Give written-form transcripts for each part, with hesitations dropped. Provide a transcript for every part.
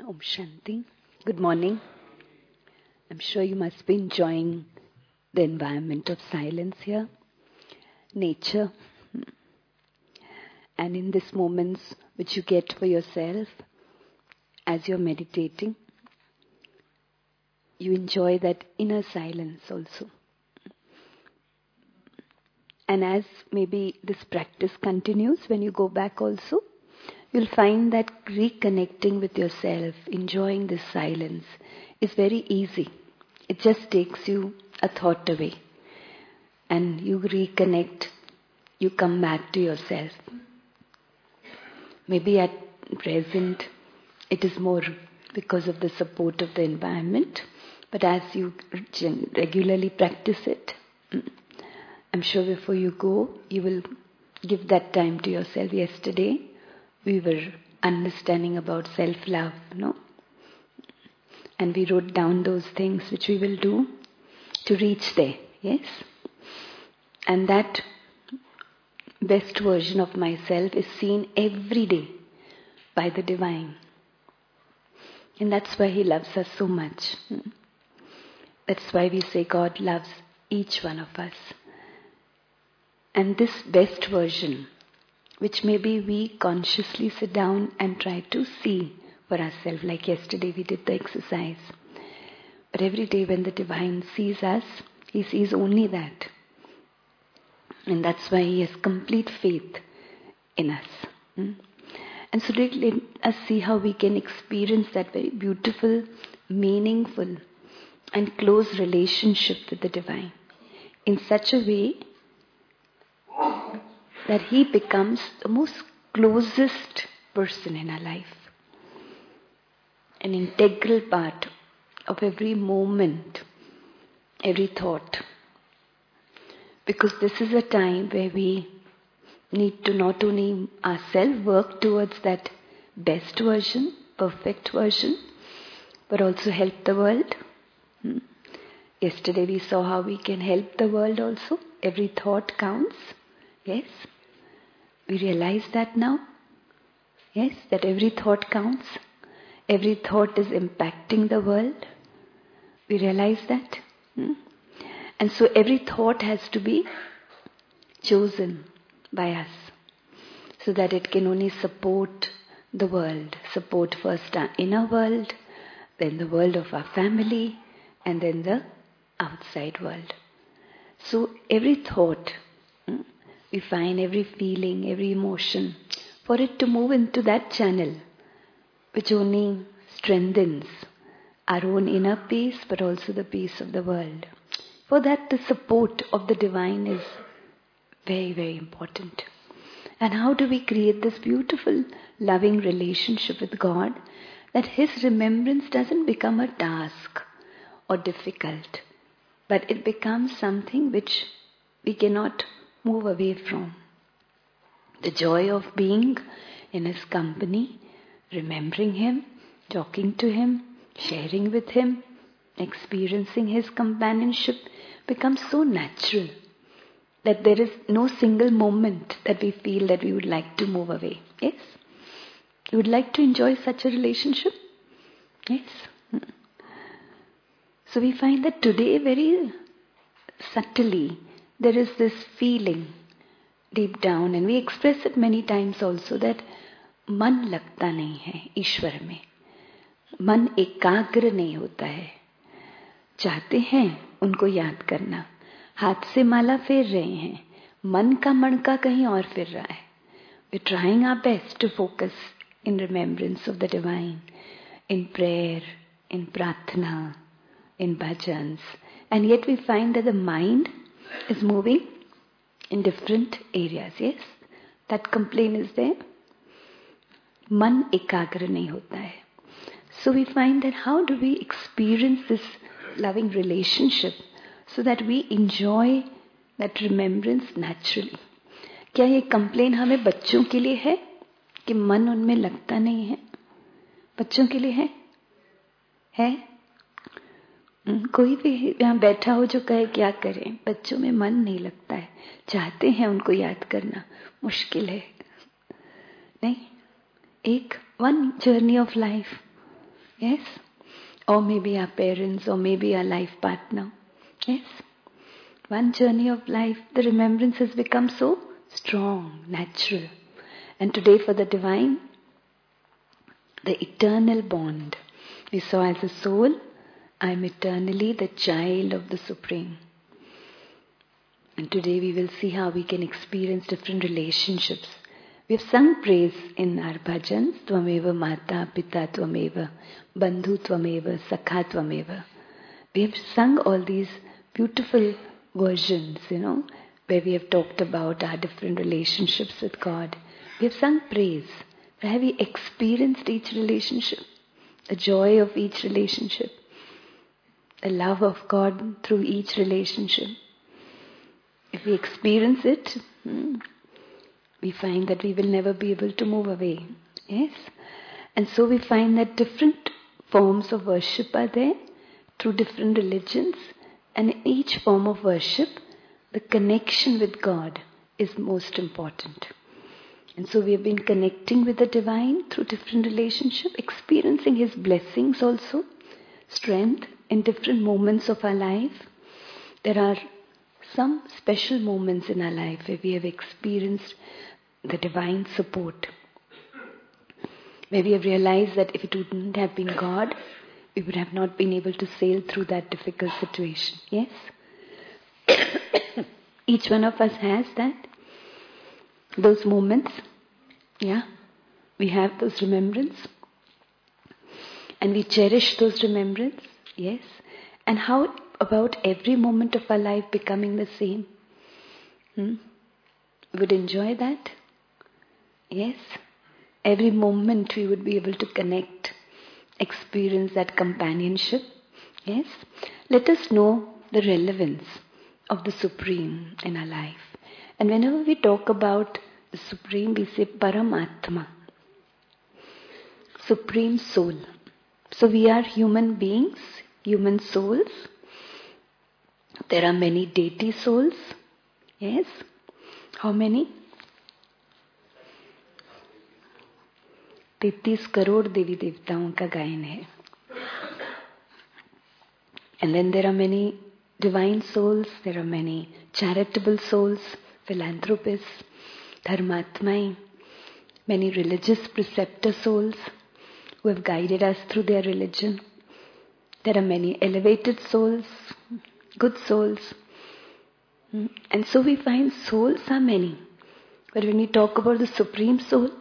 Om Shanti. Good morning. I'm sure you must be enjoying the environment of silence here, nature, and in these moments which you get for yourself as you're meditating, you enjoy that inner silence also. And as maybe this practice continues, when you go back also, you'll find that reconnecting with yourself, enjoying this silence, is very easy. It just takes you a thought away. And you reconnect, you come back to yourself. Maybe at present, it is more because of the support of the environment. But as you regularly practice it, I'm sure before you go, you will give that time to yourself. Yesterday, we were understanding about self-love, no? And we wrote down those things which we will do to reach there, yes? And that best version of myself is seen every day by the Divine. And that's why He loves us so much. That's why we say God loves each one of us. And this best version, which maybe we consciously sit down and try to see for ourselves, like yesterday we did the exercise. But every day when the Divine sees us, He sees only that. And that's why He has complete faith in us. And so let us see how we can experience that very beautiful, meaningful and close relationship with the Divine in such a way that He becomes the most closest person in our life. An integral part of every moment, every thought. Because this is a time where we need to not only ourselves work towards that best version, perfect version, but also help the world. Yesterday we saw how we can help the world also. Every thought counts. Yes? We realize that now? Yes? That every thought counts? Every thought is impacting the world? We realize that? And so every thought has to be chosen by us, so that it can only support the world. Support first our inner world, then the world of our family, and then the outside world. So every thought, we find every feeling, every emotion, for it to move into that channel, which only strengthens our own inner peace, but also the peace of the world. For that, the support of the Divine is very, very important. And how do we create this beautiful, loving relationship with God, that His remembrance doesn't become a task or difficult, but it becomes something which we cannot move away from. The joy of being in His company, remembering Him, talking to Him, sharing with Him, experiencing His companionship becomes so natural that there is no single moment that we feel that we would like to move away. Yes? You would like to enjoy such a relationship? Yes? So we find that today very subtly there is this feeling deep down, and we express it many times also, that मन लगता नहीं है ईश्वर में, मन एकाग्र नहीं होता है. चाहते हैं उनको याद करना, हाथ से माला फेर रहे हैं, मन का मणका कहीं और फिर रहा है. We're trying our best to focus in remembrance of the Divine, in prayer, in prarthana, in bhajans, and yet we find that the mind is moving in different areas. Yes, that complaint is there. मन एकाग्र नहीं होता है. So we find that how do we experience this loving relationship so that we enjoy that remembrance naturally. क्या ये complaint हमें बच्चों के लिए है कि मन उनमें लगता नहीं है? बच्चों के लिए है? कोई भी यहाँ बैठा हो जो कहे क्या करें, बच्चों में मन नहीं लगता है, चाहते हैं उनको याद करना, मुश्किल है नहीं. एक one journey of life, Yes? Or maybe our parents, or maybe our life partner. Yes? One journey of life, the remembrance has become so strong, natural. And today for the divine, the eternal bond. We saw as a soul, I am eternally the child of the Supreme. And today we will see how we can experience different relationships. We have sung praise in our bhajans, Tvameva Mata Pita Tvameva, Bandhu Tvameva, Sakha Tvameva. We have sung all these beautiful versions, where we have talked about our different relationships with God. We have sung praise. But have we experienced each relationship? The joy of each relationship? The love of God through each relationship? If we experience it, we find that we will never be able to move away. Yes? And so we find that different forms of worship are there through different religions. And in each form of worship, the connection with God is most important. And so we have been connecting with the divine through different relationships, experiencing His blessings also, strength in different moments of our life. There are some special moments in our life where we have experienced the divine support, where we have realized that if it wouldn't have been God, we would have not been able to sail through that difficult situation. Yes? Each one of us has that. Those moments. Yeah? We have those remembrance. And we cherish those remembrance. Yes? And how about every moment of our life becoming the same? Would enjoy that? Yes? Every moment we would be able to connect, experience that companionship. Yes? Let us know the relevance of the Supreme in our life. And whenever we talk about the Supreme, we say Paramatma, Supreme Soul. So we are human beings, human souls. There are many deity souls. Yes? How many? 33 crore देवी देवताओं का गायन है. And then there are many divine souls, there are many charitable souls, philanthropists, dharmatmai, many religious preceptor souls who have guided us through their religion. There are many elevated souls, good souls. And so we find souls are many. But when we talk about the Supreme Soul,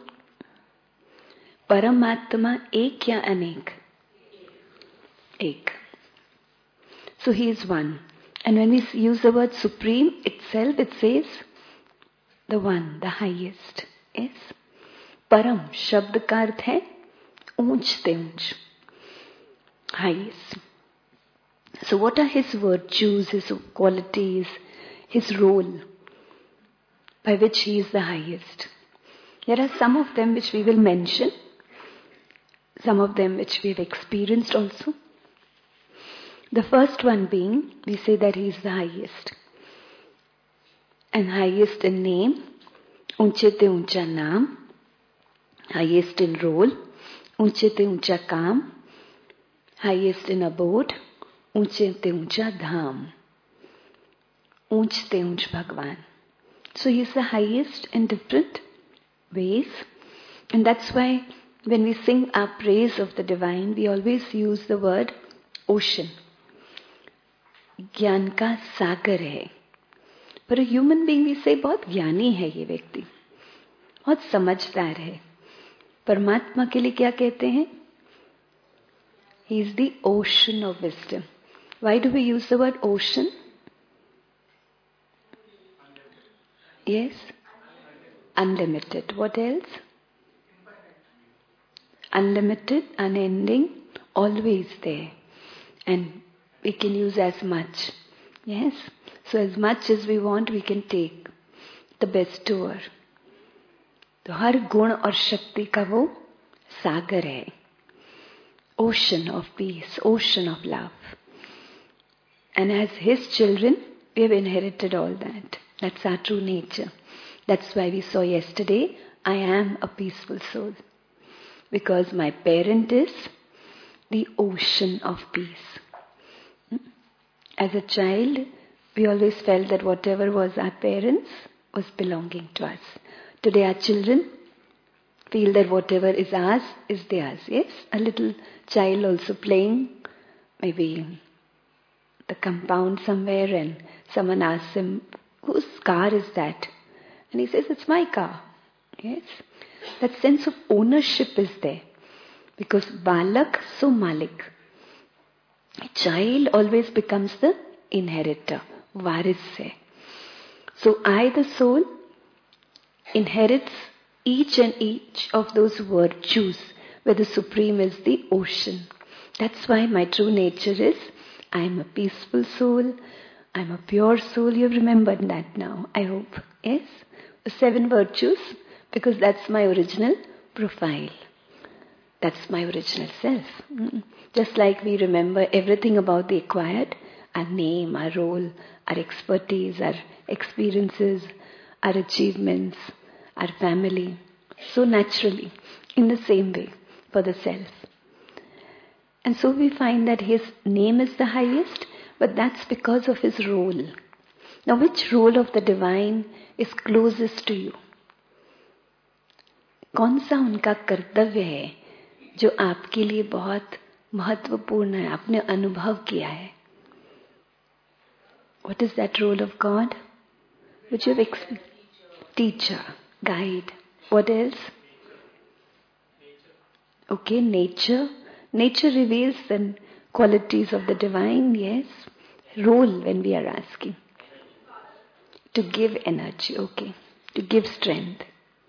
Paramatma ek ya anek? Ek. So He is one. And when we use the word Supreme itself, it says the one, the highest. Yes? Param, shabd ka arth hai unch te unch. Highest. So what are His virtues, His qualities, His role by which He is the highest? There are some of them which we will mention, some of them which we have experienced also. The first one being, we say that He is the highest. And highest in name, unche te uncha naam. Highest in role, unche te uncha kaam. Highest in abode, unche te uncha dham. Unch te unch Bhagwan. So He is the highest in different ways. And that's why when we sing our praise of the divine, we always use the word ocean. ज्ञान का सागर है. पर a human being we say बहुत ज्ञानी है ये व्यक्ति, बहुत समझदार है. परमात्मा के लिए क्या कहते हैं? He is the ocean of wisdom. Why do we use the word ocean? Yes? Unlimited. What else? Unlimited, unending, always there. And we can use as much. Yes? So as much as we want, we can take the bestower. तो हर गुण और शक्ति का वो सागर है. Ocean of peace, ocean of love. And as His children, we have inherited all that. That's our true nature. That's why we saw yesterday, I am a peaceful soul. Because my parent is the ocean of peace. As a child, we always felt that whatever was our parents was belonging to us. Today our children feel that whatever is ours is theirs. Yes, a little child also playing, maybe the compound somewhere, and someone asks him, whose car is that? And he says, it's my car. Yes, that sense of ownership is there. Because balak so malik. A child always becomes the inheritor, varis hai. So I, the soul, inherits each and each of those virtues where the Supreme is the ocean. That's why my true nature is, I am a peaceful soul, I am a pure soul. You have remembered that now, I hope. Yes? The 7 virtues, because that's my original profile. That's my original self. Just like we remember everything about the acquired, our name, our role, our expertise, our experiences, our achievements, our family, so naturally, in the same way, for the self. And so we find that his name is the highest, but that's because of his role. Now, which role of the divine is closest to you? कौन सा उनका कर्तव्य है जो आपके लिए बहुत महत्वपूर्ण है, आपने अनुभव किया है? What is that role of God? Which you have experienced? Teacher, guide. What else? Okay, nature. Nature reveals the qualities of the divine, yes. Role when we are asking. To give energy, okay. To give strength.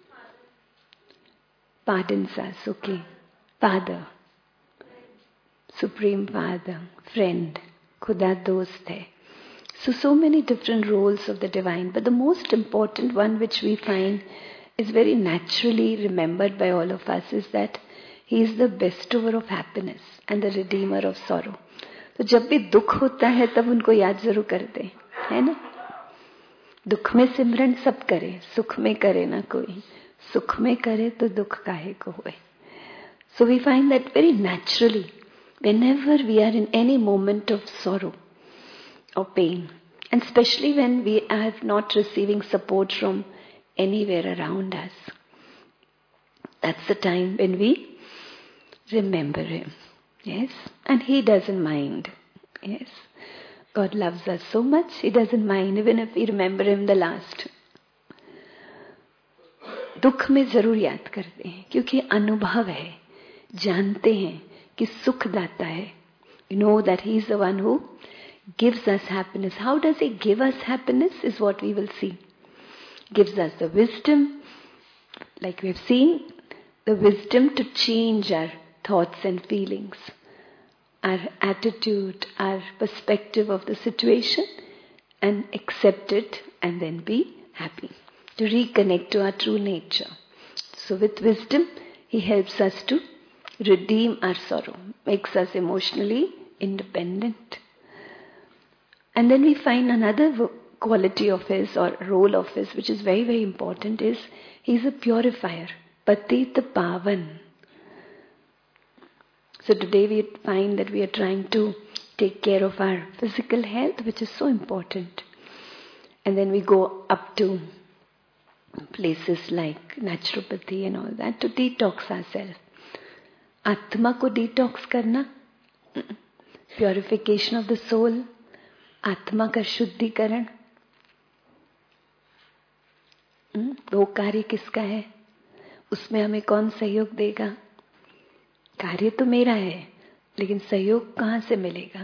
Pardons us, okay. Father. Supreme Father. Friend. Khuda dost hai. So many different roles of the divine. But the most important one which we find is very naturally remembered by all of us is that He is the bestower of happiness and the redeemer of sorrow. तो जब भी दुख होता है तब उनको याद जरूर करते हैं, है ना? दुख में सिमरन सब करे, सुख में करे ना कोई, सुख में करे तो दुख काहे को होए. So we find that very naturally, whenever we are in any moment of sorrow or pain, and especially when we are not receiving support from anywhere around us, that's the time when we remember Him. Yes, and He doesn't mind. Yes, God loves us so much, He doesn't mind even if we remember Him the last. दुख में जरूर याद करते हैं क्योंकि अनुभव है, जानते हैं कि सुख दाता है. You know that He is the one who gives us happiness. How does He give us happiness is what we will see. Gives us the wisdom, like we have seen, the wisdom to change our thoughts and feelings, our attitude, our perspective of the situation, and accept it and then be happy. To reconnect to our true nature. So with wisdom, He helps us to redeem our sorrow, makes us emotionally independent. And then we find another quality of His or role of His which is very, very important is He is a purifier. Patit Pavan. So today we find that we are trying to take care of our physical health, which is so important. And then we go up to places like naturopathy and all that to detox ourselves. Atma ko detox karna, purification of the soul, आत्मा का शुद्धिकरण, वो कार्य किसका है? उसमें हमें कौन सहयोग देगा? कार्य तो मेरा है, लेकिन सहयोग कहाँ से मिलेगा?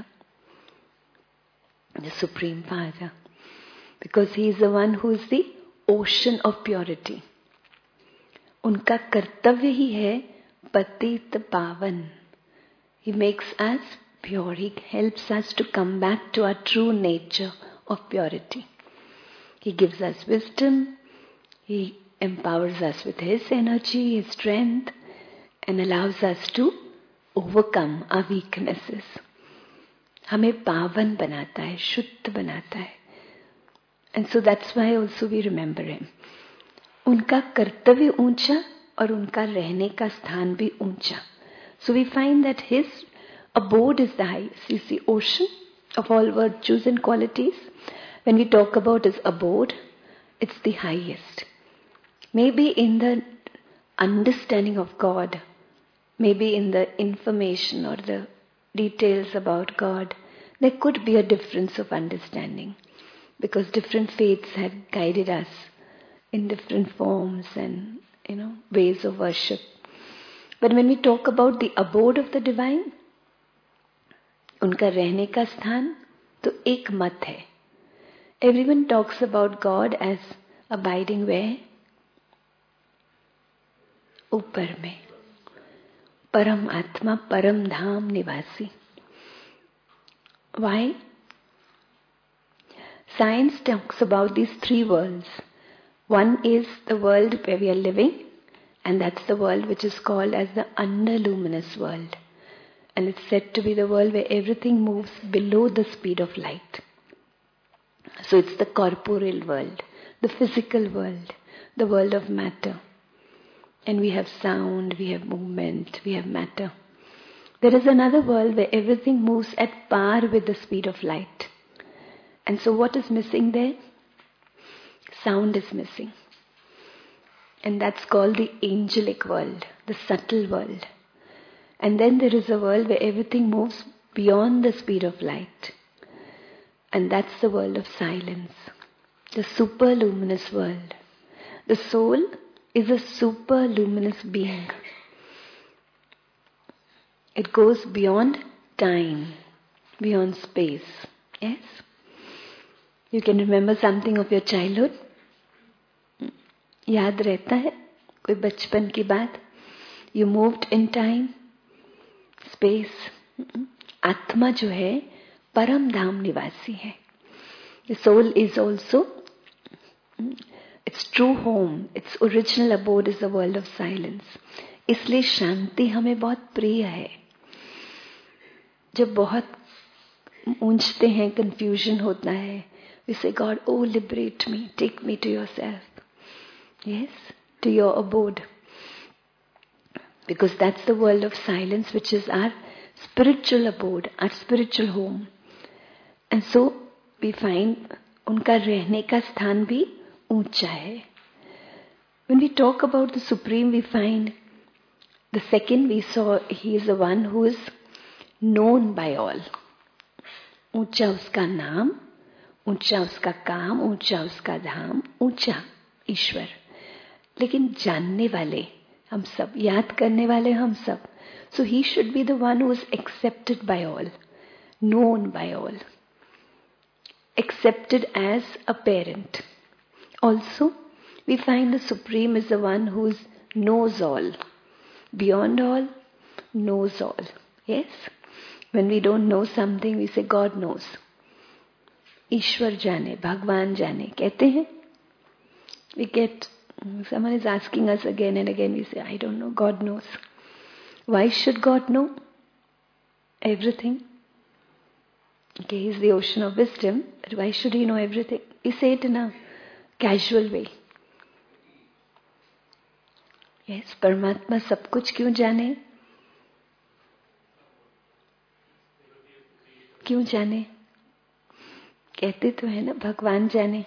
The Supreme Father, because He is the one who is the ocean of purity. उनका कर्तव्य ही है पतित पावन. He makes us pure. He helps us to come back to our true nature of purity. He gives us wisdom. He empowers us with His energy, His strength, and allows us to overcome our weaknesses. हमें पावन बनाता है, शुद्ध बनाता है. And so that's why also we remember Him. उनका कर्तव्य ऊंचा और उनका रहने का स्थान भी ऊंचा. So we find that His abode is the highest. You see, ocean of all virtues and qualities, when we talk about its abode, it's the highest. Maybe in the understanding of God, maybe in the information or the details about God, there could be a difference of understanding, because different faiths have guided us in different forms and ways of worship. But when we talk about the abode of the divine, उनका रहने का स्थान तो एक मत है. Everyone talks about God as abiding where? ऊपर में. परम आत्मा, परम धाम निवासी. Why? Science talks about these three worlds. One is the world where we are living, and that's the world which is called as the underluminous world. And it's said to be the world where everything moves below the speed of light. So it's the corporeal world, the physical world, the world of matter. And we have sound, we have movement, we have matter. There is another world where everything moves at par with the speed of light. And so what is missing there? Sound is missing. And that's called the angelic world, the subtle world. And then there is a world where everything moves beyond the speed of light. And that's the world of silence, the superluminous world. The soul is a superluminous being. It goes beyond time, beyond space. Yes? You can remember something of your childhood? याद रहता है कोई बचपन की बात? You moved in time, space. आत्मा जो है परम धाम निवासी है. The soul is also its true home, its original abode is the world of silence. इसलिए शांति हमें बहुत प्रिय है. जब बहुत ऊंचते हैं, confusion होता है, we say, God, oh, liberate me, take me to yourself. Yes, to your abode. Because that's the world of silence, which is our spiritual abode, our spiritual home. And so we find उनका रहने का स्थान भी ऊंचा है. When we talk about the Supreme, we find the second we saw, he is the one who is known by all. ऊंचा उसका नाम, ऊंचा उसका काम, ऊंचा उसका धाम, ऊंचा ईश्वर. लेकिन जानने वाले हम सब, याद करने वाले हम सब. So he should be the one who is accepted by all, known by all, accepted as a parent. Also, we find the Supreme is the one who knows all, beyond all, knows all. Yes? When we don't know something, we say God knows. ईश्वर जाने, भगवान जाने कहते हैं. We get, someone is asking us again and again, we say, I don't know, God knows. Why should God know everything? Okay, He is the ocean of wisdom, but why should He know everything? We say it in a casual way. Yes, परमात्मा सब कुछ क्यों जाने? क्यों जाने? कहते तो है ना, भगवान जाने.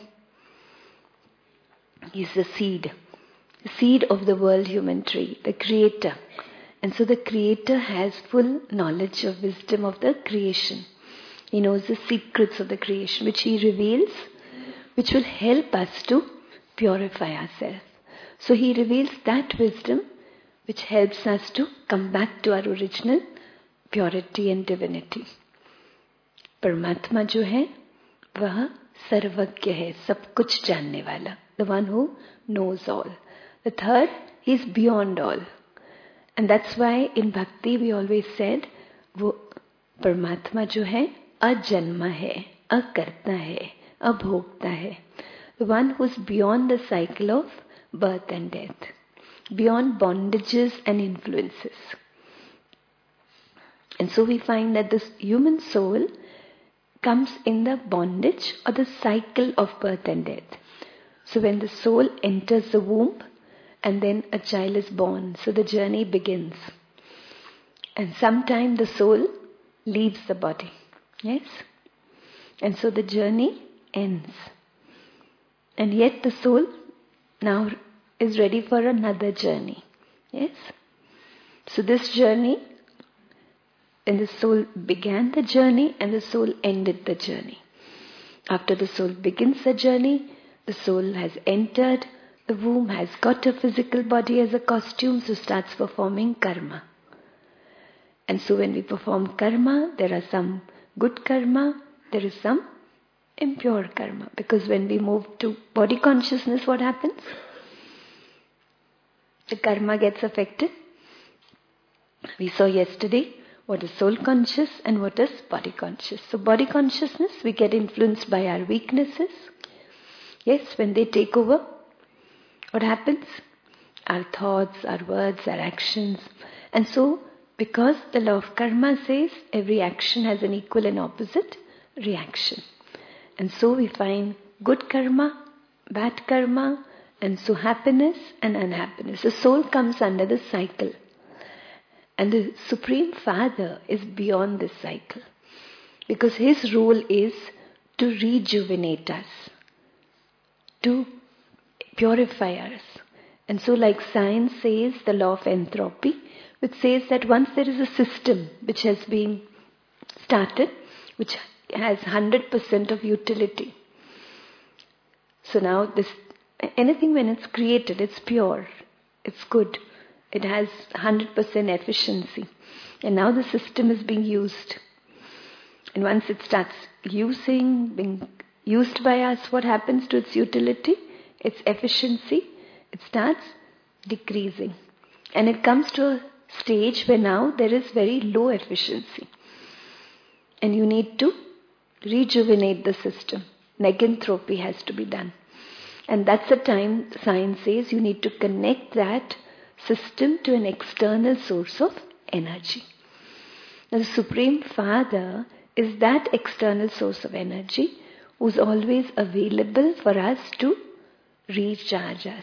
He is the seed of the world human tree, the creator. And so the creator has full knowledge of wisdom of the creation. He knows the secrets of the creation, which He reveals, which will help us to purify ourselves. So He reveals that wisdom which helps us to come back to our original purity and divinity. परमात्मा जो है वह सर्वज्ञ है, सब कुछ जानने वाला. The one who knows all. The third, He is beyond all. And that's why in Bhakti we always said, वो परमात्मा जो है अजन्मा है, अकर्ता है, अभोक्ता है. The one who is beyond the cycle of birth and death, beyond bondages and influences. And so we find that this human soul comes in the bondage or the cycle of birth and death. So when the soul enters the womb and then a child is born, so the journey begins. And sometime the soul leaves the body. Yes? And so the journey ends. And yet the soul now is ready for another journey. Yes? So this journey, and the soul began the journey and the soul ended the journey. After the soul begins the journey, the soul has entered the womb, has got a physical body as a costume, so starts performing karma. And so when we perform karma, there are some good karma, there is some impure karma. Because when we move to body consciousness, what happens? The karma gets affected. We saw yesterday what is soul conscious and what is body conscious. So body consciousness, we get influenced by our weaknesses. Yes, when they take over, what happens? Our thoughts, our words, our actions. And so, because the law of karma says every action has an equal and opposite reaction. And so we find good karma, bad karma, and so happiness and unhappiness. The soul comes under the cycle. And the Supreme Father is beyond this cycle. Because His role is to rejuvenate us, to purify us. And so like science says, the law of entropy, which says that once there is a system which has been started, which has 100% of utility. So now anything when it's created, it's pure, it's good. It has 100% efficiency. And now the system is being used. And once it starts being used by us, what happens to its utility? Its efficiency, it starts decreasing. And it comes to a stage where now there is very low efficiency. And you need to rejuvenate the system. Negentropy has to be done. And that's the time science says you need to connect that system to an external source of energy. Now the Supreme Father is that external source of energy who's always available for us to recharge us,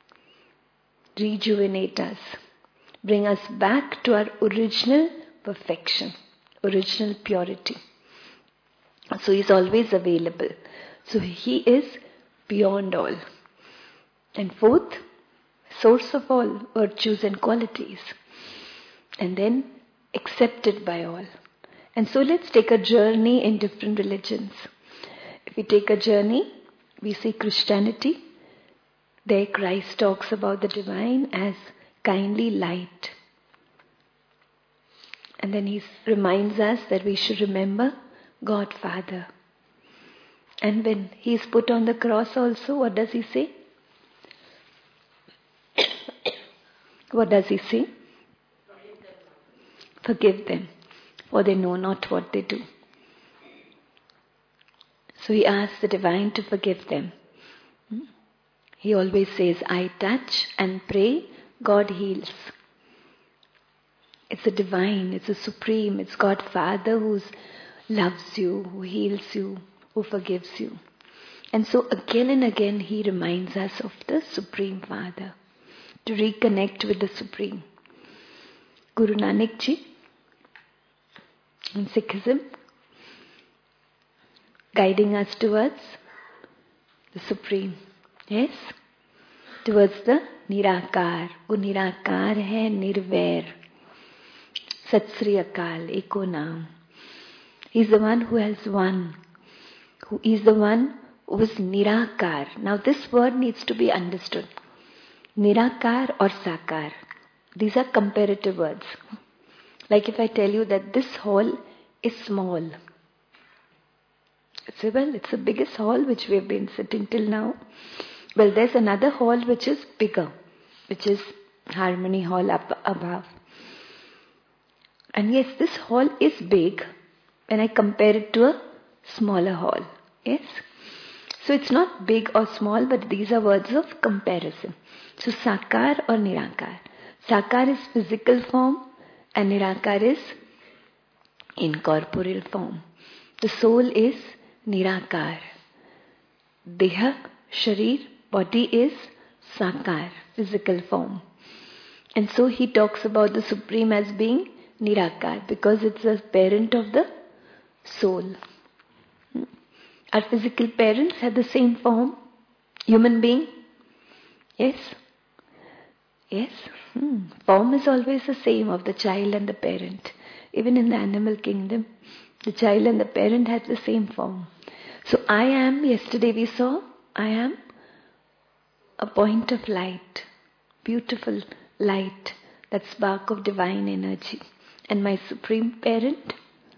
rejuvenate us, bring us back to our original perfection, original purity. So He's always available. So He is beyond all. And fourth, source of all virtues and qualities. And then accepted by all. And so let's take a journey in different religions. If we take a journey, we see Christianity. There Christ talks about the divine as kindly light. And then He reminds us that we should remember God Father. And when He is put on the cross also, what does He say? What does He say? Forgive them, for they know not what they do. So He asks the divine to forgive them. He always says, I touch and pray, God heals. It's the divine, it's the supreme, it's God Father who loves you, who heals you, who forgives you. And so again and again He reminds us of the Supreme Father, to reconnect with the Supreme. Guru Nanak Ji, in Sikhism, guiding us towards the Supreme. Yes? Towards the Nirakar. वो निराकार है निर्वैर. Sat Sri Akal, Eko Naam. He is the one who has one. Who is the one who is Nirakar. Now this word needs to be understood. Nirakar or Sakar. These are comparative words. Like if I tell you that this hall is small. Say, well, it's the biggest hall which we have been sitting till now. Well, there's another hall which is bigger, which is Harmony Hall up above. And yes, this hall is big when I compare it to a smaller hall. Yes? So it's not big or small, but these are words of comparison. So Sakar or Nirakar. Sakar is physical form and Nirakar is incorporeal form. The soul is Nirakar. Deha, Sharir, body is Sakar, physical form. And so he talks about the Supreme as being Nirakar, because it's the parent of the soul. Our physical parents had the same form, human being. Yes? Yes? Form is always the same of the child and the parent. Even in the animal kingdom, the child and the parent have the same form. So I am, yesterday we saw, I am a point of light, beautiful light, that spark of divine energy. And my supreme parent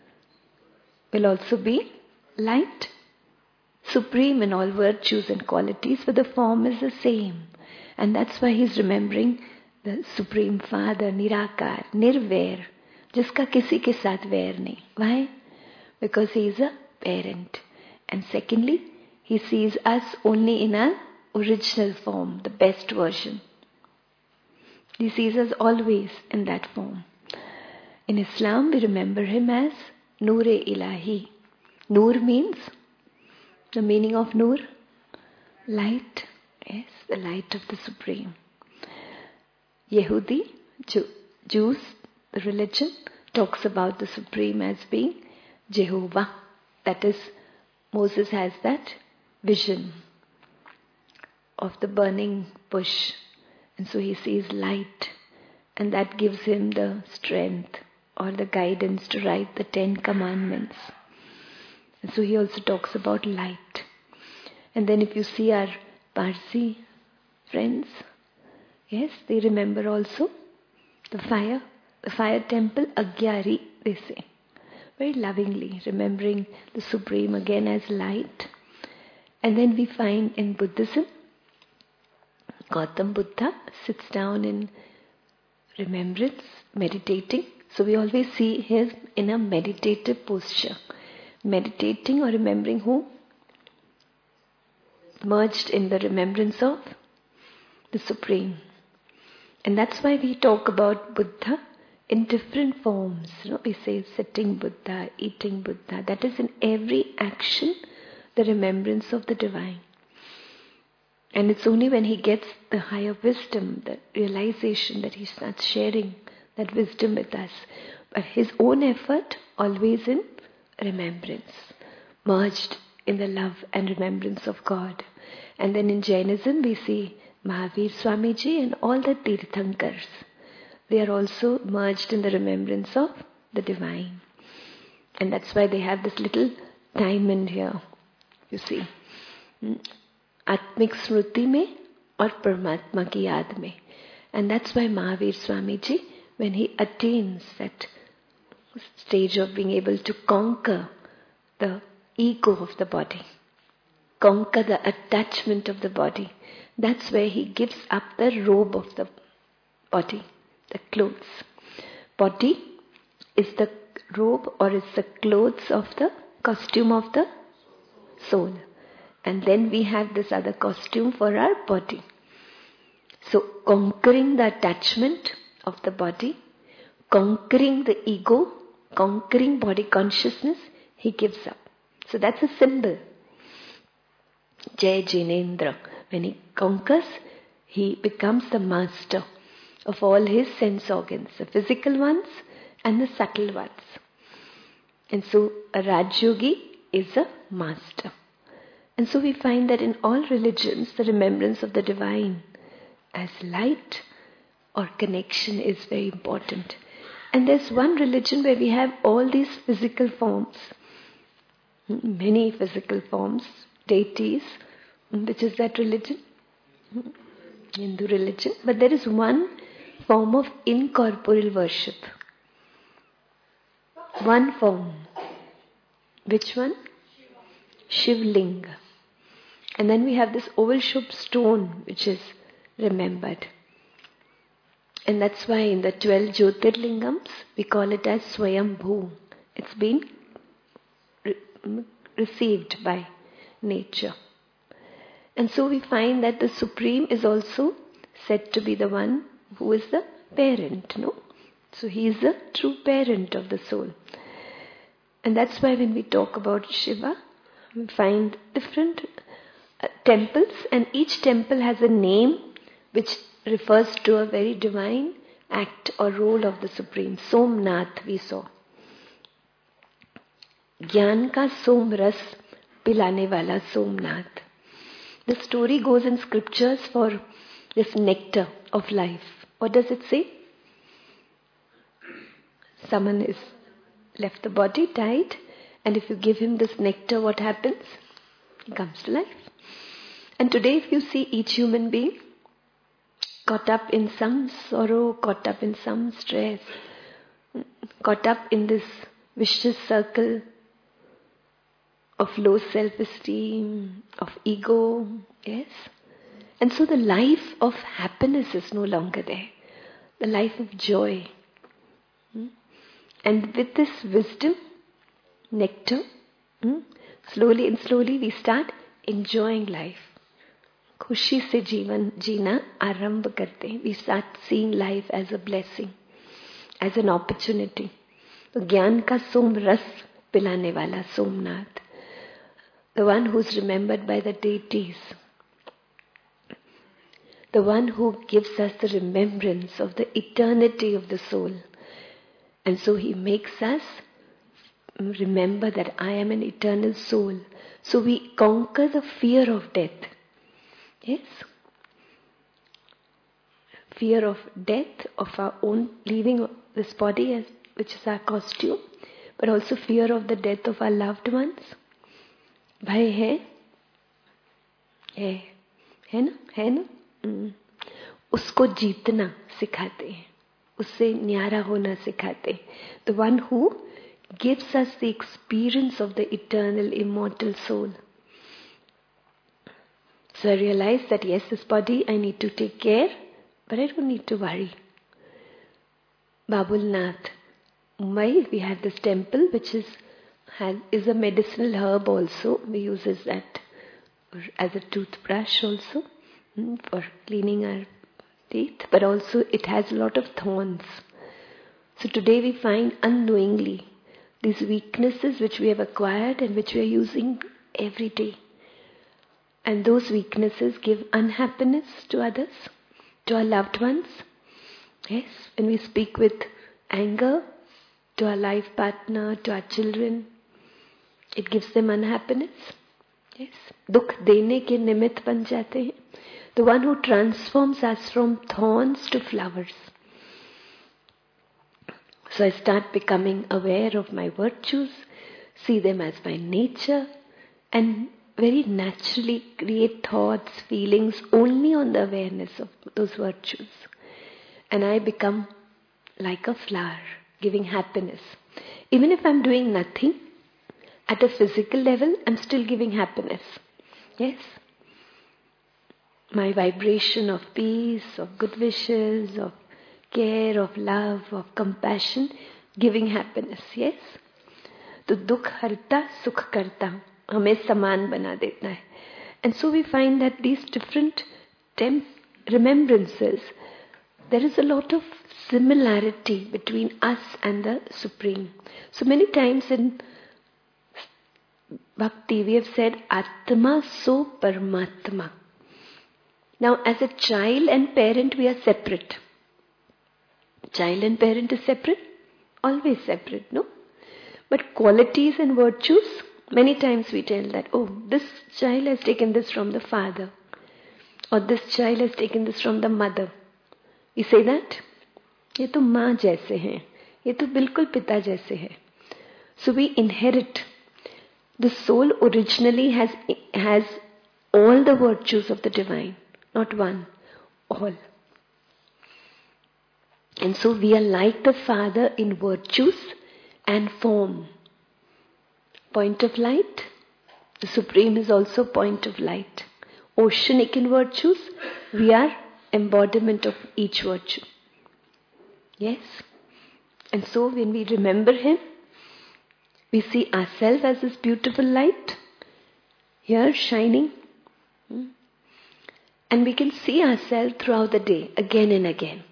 will also be light, supreme in all virtues and qualities, but the form is the same. And that's why he's remembering the Supreme Father, Nirakar, Nirvair, jiska kisi ke saath vair nahi. Why? Because he is a parent. And secondly, he sees us only in our original form, the best version. He sees us always in that form. In Islam, we remember him as Noor-e-Ilahi. Noor means, the meaning of Noor, light. Yes, the light of the Supreme. Yehudi, Jews, the religion, talks about the Supreme as being Jehovah. That is, Moses has that vision of the burning bush. And so he sees light. And that gives him the strength or the guidance to write the 10 Commandments. And so he also talks about light. And then if you see our Parsi friends, yes, they remember also the fire temple, Agyari, they say. Very lovingly, remembering the Supreme again as light. And then we find in Buddhism, Gautam Buddha sits down in remembrance, meditating. So we always see him in a meditative posture. Meditating or remembering who? Merged in the remembrance of the Supreme. And that's why we talk about Buddha in different forms. We say sitting Buddha, eating Buddha. That is in every action, the remembrance of the Divine. And it's only when he gets the higher wisdom, the realization, that he starts sharing that wisdom with us. But his own effort, always in remembrance, merged in the love and remembrance of God. And then in Jainism, we see Mahavir Swamiji and all the Tirthankars. They are also merged in the remembrance of the Divine. And that's why they have this little diamond here, you see. Atmik Smriti mein aur Paramatma ki yaad mein. And that's why Mahavir Swamiji, when he attains that stage of being able to conquer the ego of the body, conquer the attachment of the body, that's where he gives up the robe of the body, the clothes. Body is the robe or is the clothes of the costume of the soul. And then we have this other costume for our body. So conquering the attachment of the body, conquering the ego, conquering body consciousness, he gives up. So that's a symbol. Jai Jinendra. When he conquers, he becomes the master of all his sense organs, the physical ones and the subtle ones. And so a Rajyogi is a master. And so we find that in all religions, the remembrance of the Divine as light or connection is very important. And there's one religion where we have all these physical forms, many physical forms, deities. Which is that religion? Hindu religion. But there is one form of incorporeal worship. One form. Which one? Shivlinga. And then we have this oval shaped stone which is remembered. And that's why in the 12 Jyotirlingams we call it as Swayambhu. It's been received by nature. And so we find that the Supreme is also said to be the one who is the parent, no? So he is the true parent of the soul. And that's why when we talk about Shiva, we find different temples, and each temple has a name which refers to a very divine act or role of the Supreme. Somnath we saw. ज्ञान का सोम रस पिलाने वाला Somnath. The story goes in scriptures for this nectar of life. What does it say? Someone is left the body, died, and if you give him this nectar, what happens? He comes to life. And today if you see each human being caught up in some sorrow, caught up in some stress, caught up in this vicious circle of low self-esteem, of ego, yes? And so the life of happiness is no longer there. The life of joy. And with this wisdom, nectar, slowly and slowly we start enjoying life. खुशी से जीवन जीना आरंभ करते हैं. We start seeing life as a blessing, as an opportunity. तो ज्ञान का सोम रस पिलाने वाला Somnath, the one who is remembered by the deities, the one who gives us the remembrance of the eternity of the soul. And so he makes us remember that I am an eternal soul. So we conquer the fear of death. Yes? Fear of death, of our own leaving this body, which is our costume, but also fear of the death of our loved ones. भय है ना? उसको जीतना सिखाते हैं, उससे न्यारा होना सिखाते हैं. The one who gives us the experience of the eternal, immortal soul. So I realized that yes, this body I need to take care, but I don't need to worry. Babul Nath, Mumbai, we have this temple which is a medicinal herb also. We use that as a toothbrush also for cleaning our teeth, but also it has a lot of thorns. So today we find unknowingly these weaknesses which we have acquired and which we are using every day. And those weaknesses give unhappiness to others, to our loved ones. Yes, when we speak with anger to our life partner, to our children, it gives them unhappiness. Yes, dukh dene ke nimitt ban jate hain. The one who transforms us from thorns to flowers. So I start becoming aware of my virtues, see them as my nature, and very naturally create thoughts, feelings only on the awareness of those virtues. And I become like a flower, giving happiness. Even if I'm doing nothing, at a physical level, I'm still giving happiness. Yes? My vibration of peace, of good wishes, of care, of love, of compassion, giving happiness. Yes? तो दुख हरता सुख करता हमें समान बना देता है. And so we find that these different remembrances, there is a lot of similarity between us and the Supreme. So many times in Bhakti we have said Atma so Paramatma. Now as a child and parent we are separate. Child and parent is separate? Always separate, no? But qualities and virtues, many times we tell that, oh, this child has taken this from the father. Or this child has taken this from the mother. We say that? ये तो माँ जैसे हैं. ये तो बिल्कुल पिता जैसे हैं. So we inherit. The soul originally has all the virtues of the divine. Not one, all. And so we are like the Father in virtues and form. Point of light, the Supreme is also point of light. Oceanic in virtues, we are embodiment of each virtue. Yes? And so when we remember Him, we see ourselves as this beautiful light, here shining. And we can see ourselves throughout the day, again and again.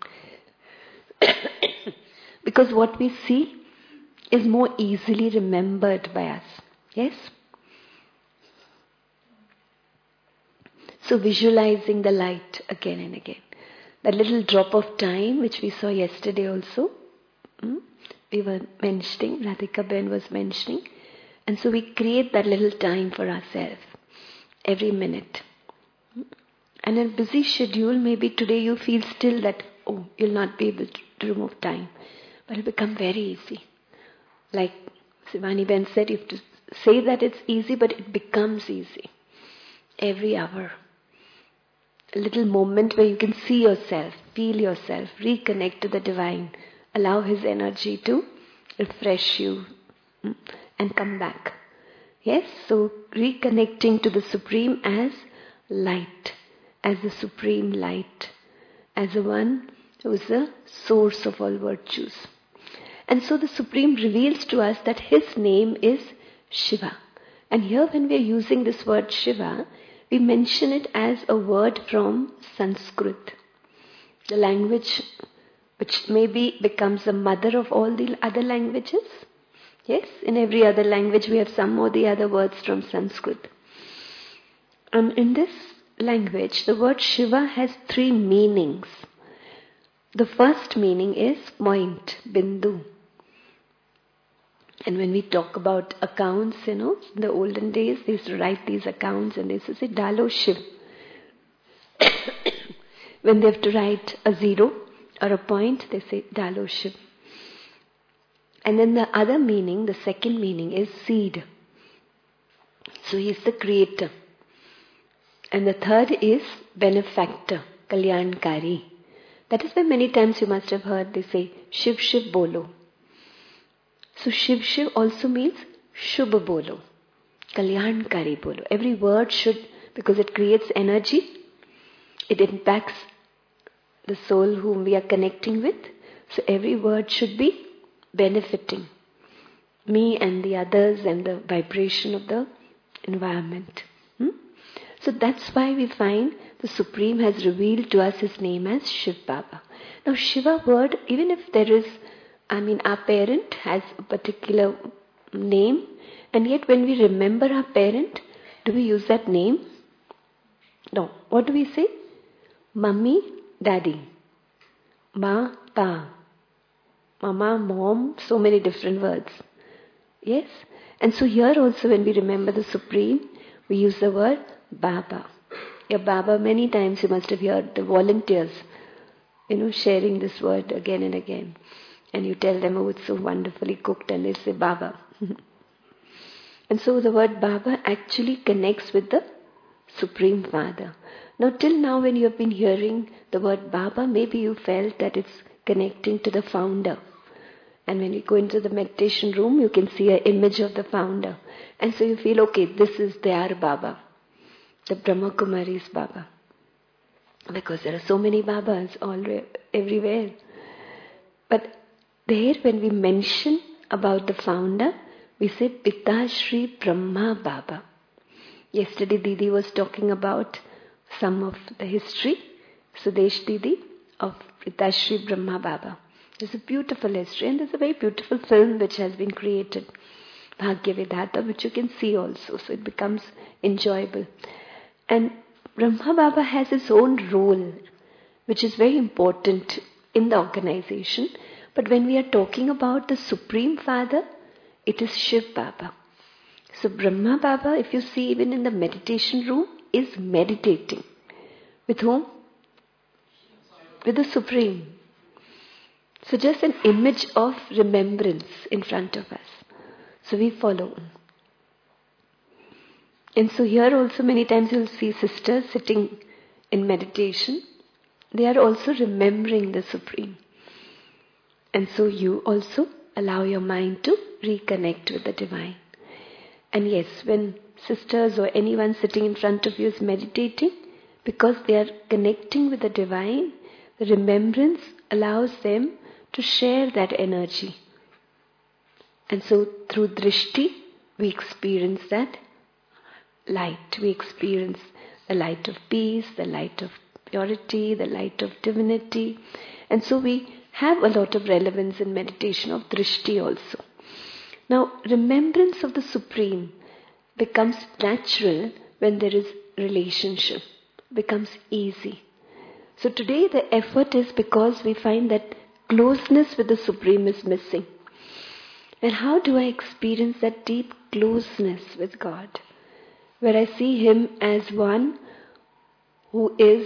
Because what we see is more easily remembered by us. Yes? So visualizing the light again and again. That little drop of time which we saw yesterday also, we were mentioning, Radhika Ben was mentioning. And so we create that little time for ourselves every minute. And in a busy schedule, maybe today you feel still that, you'll not be able to remove time. But it'll become very easy. Like Sivani Ben said, you have to say that it's easy, but it becomes easy. Every hour. A little moment where you can see yourself, feel yourself, reconnect to the divine. Allow His energy to refresh you and come back. Yes, so reconnecting to the Supreme as light, as the Supreme light, as the one who is the source of all virtues. And so the Supreme reveals to us that His name is Shiva. And here when we are using this word Shiva, we mention it as a word from Sanskrit, the language which maybe becomes the mother of all the other languages. Yes, in every other language we have some or the other words from Sanskrit. And in this language, the word Shiva has 3 meanings. The first meaning is point, bindu. And when we talk about accounts, in the olden days, they used to write these accounts and they used to say, Dalo Shiv. When they have to write a 0 or a point, they say, Dalo Shiv. And then the other meaning, the second meaning is seed. So He is the creator. And the third is benefactor, Kalyankari. That is why many times you must have heard they say, Shiv Shiv Bolo. So Shiv Shiv also means Shubh Bolo, Kalyankari Bolo. Every word should, because it creates energy, it impacts the soul whom we are connecting with. So every word should be benefiting me and the others and the vibration of the environment. So that's why we find the Supreme has revealed to us His name as Shiv Baba. Now Shiva word, even if there is, our parent has a particular name, and yet when we remember our parent, do we use that name? No. What do we say? Mummy, Daddy. Ma, Pa. Mama, Mom, so many different words. Yes? And so here also when we remember the Supreme, we use the word Baba. Your Baba, many times you must have heard the volunteers, sharing this word again and again. And you tell them, it's so wonderfully cooked, and they say Baba. And so the word Baba actually connects with the Supreme Father. Now till now when you have been hearing the word Baba, maybe you felt that it's connecting to the founder. And when you go into the meditation room, you can see an image of the founder. And so you feel, okay, this is their Baba, the Brahma Kumari's Baba. Because there are so many Babas everywhere. But there when we mention about the founder, we say Pita Shri Brahma Baba. Yesterday Didi was talking about some of the history, Sudesh Didi, of Pita Shri Brahma Baba. There's a beautiful history and there's a very beautiful film which has been created, Bhagya Vedanta, which you can see also, so it becomes enjoyable. And Brahma Baba has his own role, which is very important in the organization. But when we are talking about the Supreme Father, it is Shiv Baba. So Brahma Baba, if you see even in the meditation room, is meditating. With whom? With the Supreme. So just an image of remembrance in front of us. So we follow. And so here also many times you'll see sisters sitting in meditation. They are also remembering the Supreme. And so you also allow your mind to reconnect with the Divine. And yes, when sisters or anyone sitting in front of you is meditating, because they are connecting with the Divine, the remembrance allows them to share that energy. And so through drishti, we experience that light. We experience the light of peace, the light of purity, the light of divinity. And so we have a lot of relevance in meditation of drishti also. Now, remembrance of the Supreme becomes natural when there is relationship, becomes easy. So today the effort is because we find that closeness with the Supreme is missing. And how do I experience that deep closeness with God? Where I see Him as one who is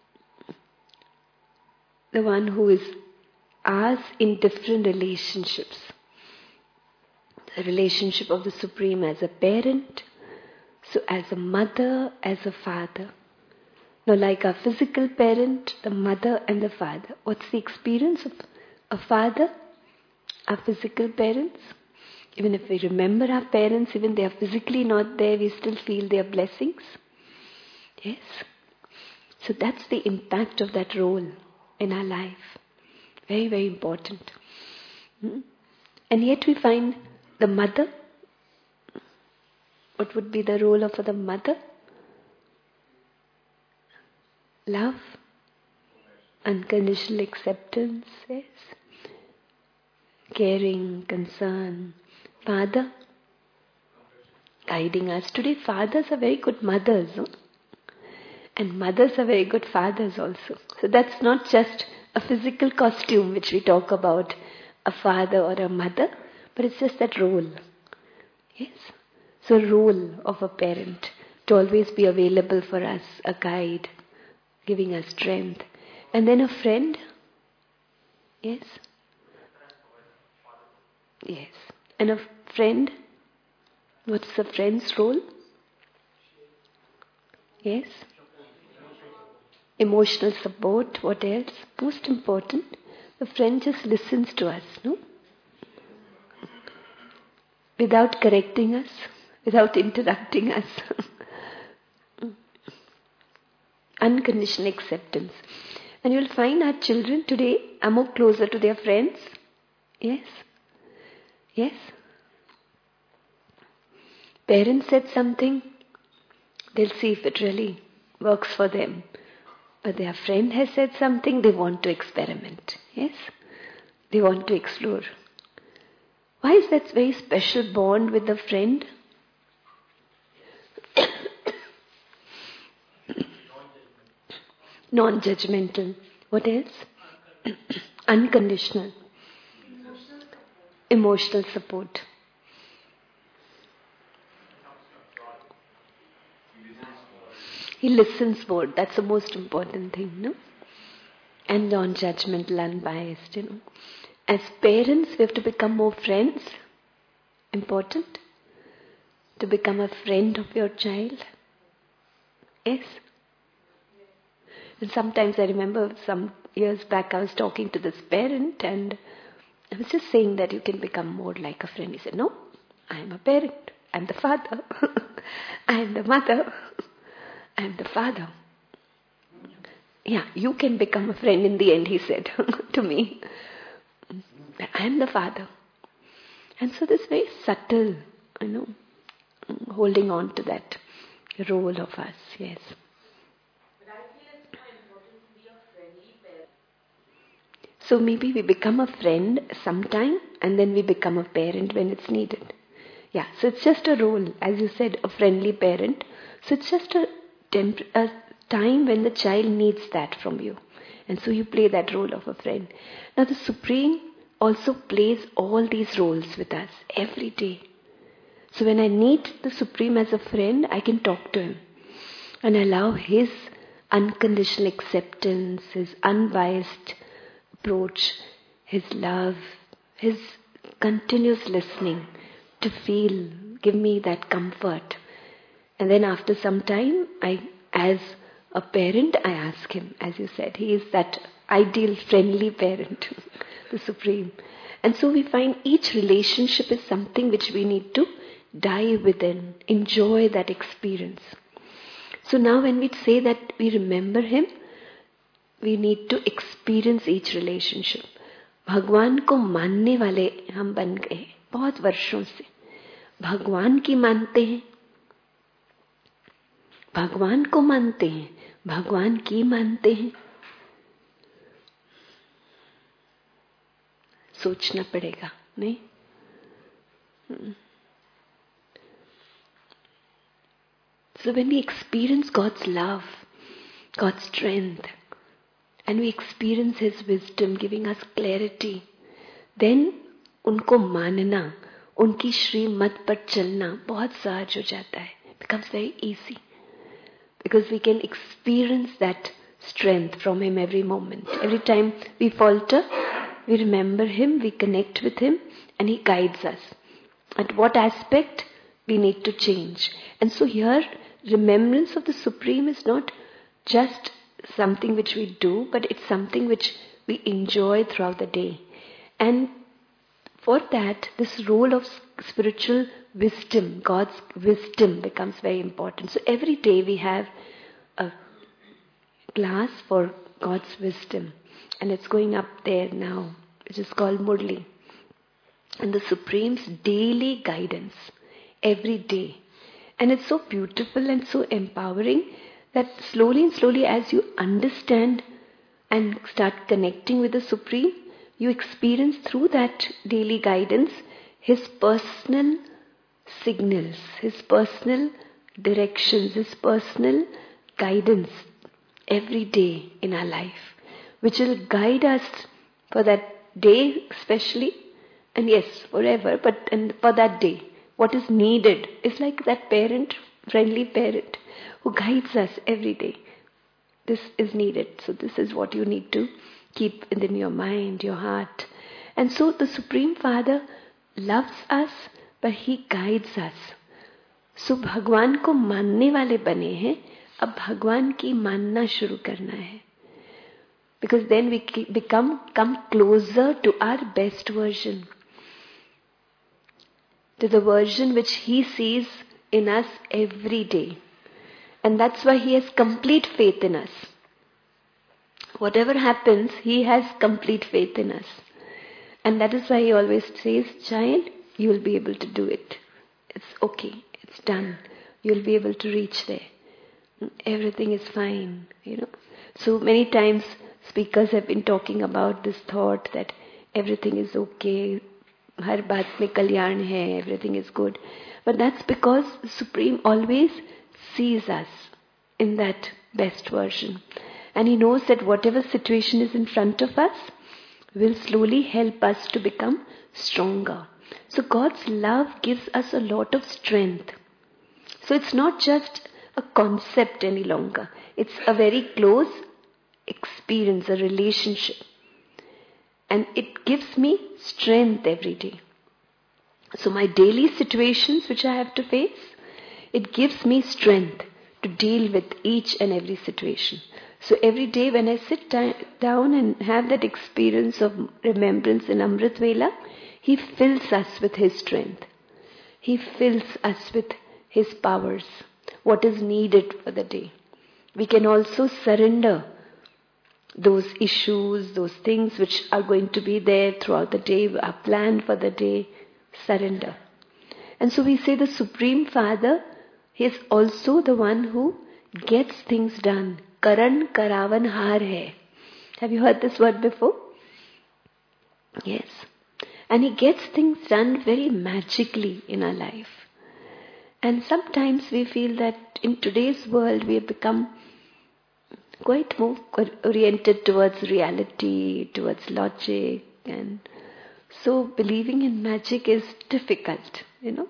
the one who is us in different relationships. The relationship of the Supreme as a parent, so as a mother, as a father. Now, like our physical parent, the mother and the father. What's the experience of a father? Our physical parents. Even if we remember our parents, even they are physically not there, we still feel their blessings. Yes. So that's the impact of that role in our life. Very, very important. And yet we find the mother. What would be the role of the mother? Love, unconditional acceptance, yes. Caring, concern. Father, guiding us. Today fathers are very good mothers, no? And mothers are very good fathers also. So that's not just a physical costume which we talk about, a father or a mother, but it's just that role. Yes. So role of a parent to always be available for us, a guide, giving us strength. And then a friend. Yes. Yes. And a friend, what's the friend's role? Yes. Emotional support, what else? Most important, the friend just listens to us, no? Without correcting us, without interrupting us. Unconditional acceptance. And you'll find our children today are more closer to their friends. Yes? Yes? Parents said something, they'll see if it really works for them. But their friend has said something, they want to experiment. Yes? They want to explore. Why is that very special bond with the friend? Non-judgmental. What else? Unconditional. Emotional support. He listens more. That's the most important thing, no? And non-judgmental, unbiased, you know. As parents, we have to become more friends. Important. To become a friend of your child. Yes? And sometimes I remember some years back I was talking to this parent and I was just saying that you can become more like a friend. He said, no, I am a parent. I am the father. I am the mother. I am the father. Yeah, you can become a friend in the end, he said to me. I am the father. And so this very subtle, holding on to that role of us, yes. So maybe we become a friend sometime and then we become a parent when it's needed. Yeah, so it's just a role, as you said, a friendly parent. So it's just a time when the child needs that from you. And so you play that role of a friend. Now the Supreme also plays all these roles with us every day. So when I need the Supreme as a friend, I can talk to Him and allow His unconditional acceptance, His unbiased approach, His love, His continuous listening to feel, give me that comfort. And then after some time, as a parent, I ask Him, as you said, He is that ideal friendly parent, the Supreme. And so we find each relationship is something which we need to dive within, enjoy that experience. So now when we say that we remember Him, we need to experience each relationship. भगवान को मानने वाले हम बन गए बहुत वर्षों से. भगवान की मानते हैं, भगवान को मानते हैं, भगवान की मानते हैं. सोचना पड़ेगा, नहीं? So when we experience God's love, God's strength, and we experience His wisdom giving us clarity, then उनको मानना, उनकी श्रीमत पर चलना बहुत सहज हो जाता है. Becomes very easy. Because we can experience that strength from Him every moment. Every time we falter, we remember Him, we connect with Him, and He guides us. At what aspect we need to change. And so here, remembrance of the Supreme is not just something which we do, but it's something which we enjoy throughout the day. And for that, this role of spiritual wisdom, God's wisdom, becomes very important. So every day we have a class for God's wisdom, and it's going up there now, which is called Murli. And the Supreme's daily guidance, every day. And it's so beautiful and so empowering that slowly and slowly, as you understand and start connecting with the Supreme, you experience through that daily guidance His personal signals, His personal directions, His personal guidance every day in our life, which will guide us for that day especially, and yes, forever, and for that day. What is needed is like that parent, friendly parent, who guides us every day. This is needed, so this is what you need to keep in your mind, your heart. And so the Supreme Father loves us, but He guides us. So भगवान को मानने वाले बने हैं, अब भगवान की मानना शुरू करना है. Because then we come closer to our best version. To the version which He sees in us every day. And that's why He has complete faith in us. Whatever happens, He has complete faith in us. And that is why He always says, child, you will be able to do it. It's okay, it's done. You'll be able to reach there. Everything is fine, So many times speakers have been talking about this thought that everything is okay, हर बात में कल्याण है, everything is good. But that's because the Supreme always sees us in that best version. And He knows that whatever situation is in front of us will slowly help us to become stronger. So God's love gives us a lot of strength. So it's not just a concept any longer. It's a very close experience, a relationship. And it gives me strength every day. So my daily situations which I have to face, it gives me strength to deal with each and every situation. So every day when I sit down and have that experience of remembrance in Amrit Vela, He fills us with His strength. He fills us with His powers, what is needed for the day. We can also surrender those issues, those things which are going to be there throughout the day, our plan for the day, surrender. And so we say the Supreme Father, He is also the one who gets things done. Karan Karavan Har hai. Have you heard this word before? Yes. And He gets things done very magically in our life. And sometimes we feel that in today's world we have become quite more oriented towards reality, towards logic, and so believing in magic is difficult,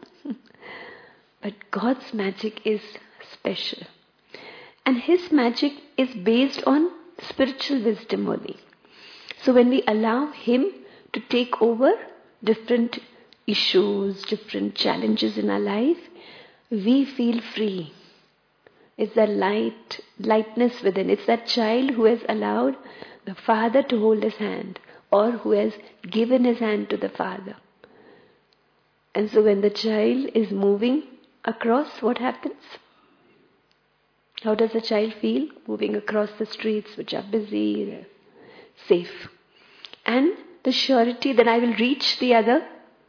But God's magic is special. And His magic is based on spiritual wisdom only. So when we allow Him to take over different issues, different challenges in our life, we feel free. It's that lightness within. It's that child who has allowed the Father to hold his hand, or who has given his hand to the Father. And so when the child is moving across, what happens? How does the child feel? Moving across the streets which are busy, safe. And the surety that I will reach the other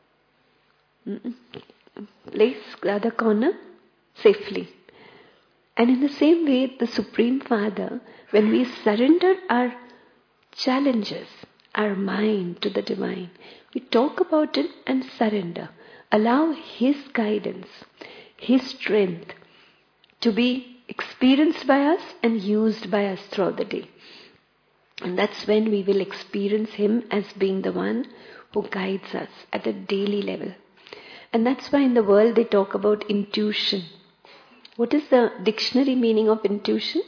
place, the other corner, safely. And in the same way, the Supreme Father, when we surrender our challenges, our mind to the Divine, we talk about it and surrender. Allow His guidance, His strength to be experienced by us and used by us throughout the day. And that's when we will experience Him as being the one who guides us at a daily level. And that's why in the world they talk about intuition. What is the dictionary meaning of intuition?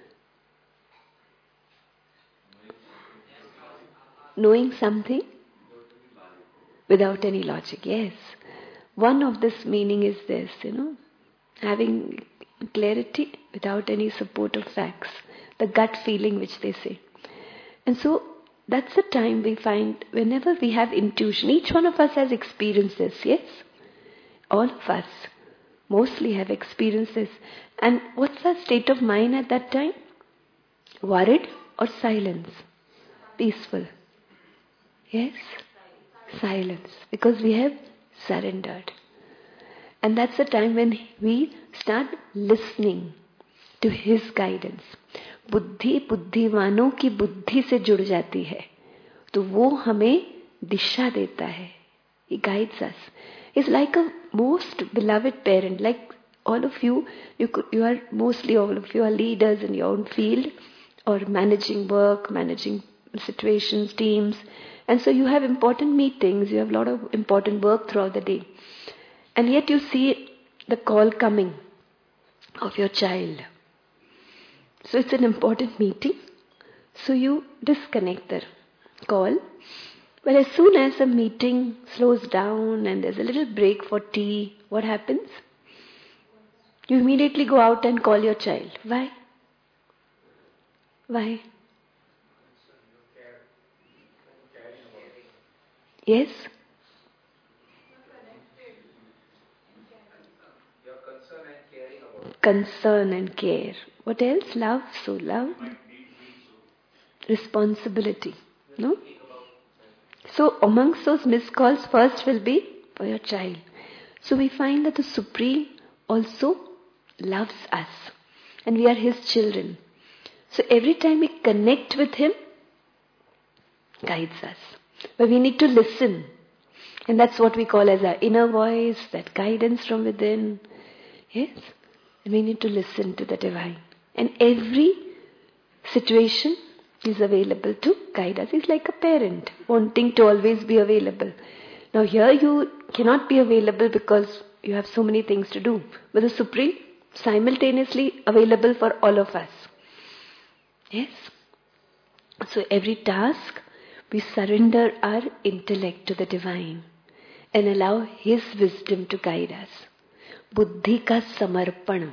Knowing something without any logic, yes. One of this meaning is this, having clarity without any support of facts, the gut feeling which they say. And so that's the time we find whenever we have intuition, each one of us has experienced this, yes? All of us mostly have experienced this. And what's our state of mind at that time? Worried or silence? Peaceful. Yes? Silence. Because we have surrendered. And that's the time when we start listening to His guidance. बुद्धि बुद्धिमानों की बुद्धि से जुड़ जाती है, तो वो हमें दिशा देता है. He guides us. He's like a most beloved parent. Like all of you are mostly all of you are leaders in your own field or managing work, managing situations, teams. And so you have important meetings, you have a lot of important work throughout the day. And yet you see the call coming of your child. So it's an important meeting. So you disconnect the call. But as soon as the meeting slows down and there's a little break for tea, what happens? You immediately go out and call your child. Why? Why? Yes? Concern and care. What else? Love. So love. Responsibility. No? So amongst those missed calls, first will be for your child. So we find that the Supreme also loves us. And we are His children. So every time we connect with Him, guides us. But we need to listen. And that's what we call as our inner voice, that guidance from within. Yes? And we need to listen to the Divine. And every situation is available to guide us. It's like a parent wanting to always be available. Now here you cannot be available because you have so many things to do. But the Supreme simultaneously available for all of us. Yes? So every task we surrender our intellect to the Divine and allow His wisdom to guide us. Buddhi ka samarpan.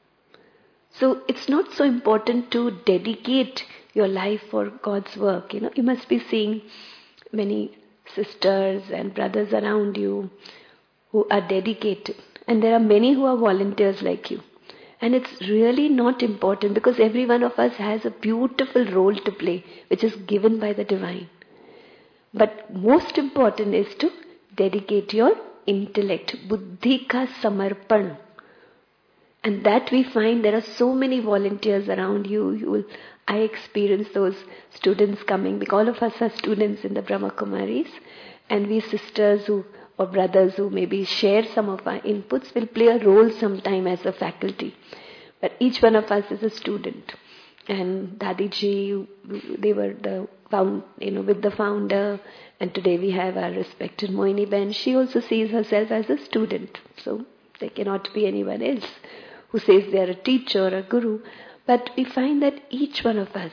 So it's not so important to dedicate your life for God's work. You must be seeing many sisters and brothers around you who are dedicated. And there are many who are volunteers like you. And it's really not important because every one of us has a beautiful role to play which is given by the Divine. But most important is to dedicate your intellect. Buddhi ka samarpan. And that we find there are so many volunteers around you. I experience those students coming because all of us are students in the Brahma Kumaris. And we sisters or brothers who maybe share some of our inputs will play a role sometime as a faculty. But each one of us is a student. And Dadiji, they were with the founder. And today we have our respected Moini Ben. She also sees herself as a student. So there cannot be anyone else who says they are a teacher or a guru. But we find that each one of us,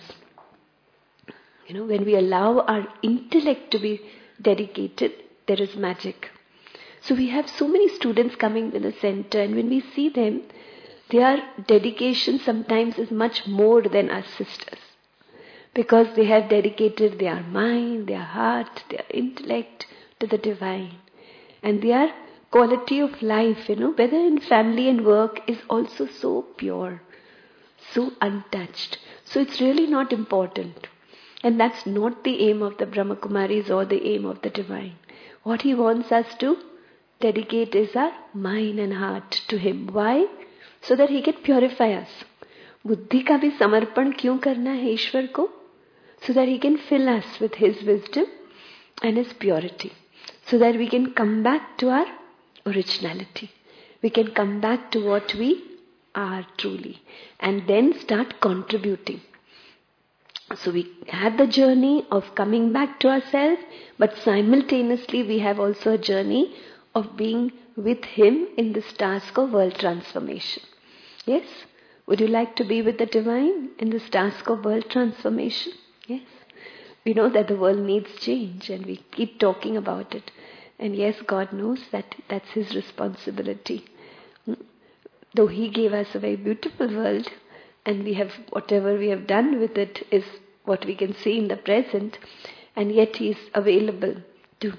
when we allow our intellect to be dedicated, there is magic. So we have so many students coming to the center, and when we see them, their dedication sometimes is much more than us sisters. Because they have dedicated their mind, their heart, their intellect to the Divine. And their quality of life, whether in family and work, is also so pure, so untouched. So it's really not important. And that's not the aim of the Brahma Kumaris or the aim of the Divine. What He wants us to dedicate is our mind and heart to Him. Why? So that He can purify us. बुद्धि का भी समर्पण क्यों करना है ईश्वर को? So that He can fill us with His wisdom and His purity. So that we can come back to our originality. We can come back to what we are truly. And then start contributing. So we had the journey of coming back to ourselves, but simultaneously we have also a journey of being with Him in this task of world transformation. Yes? Would you like to be with the Divine in this task of world transformation? Yes? We know that the world needs change and we keep talking about it. And yes, God knows that that's His responsibility. Though He gave us a very beautiful world, and we have whatever we have done with it is what we can see in the present, and yet He is available to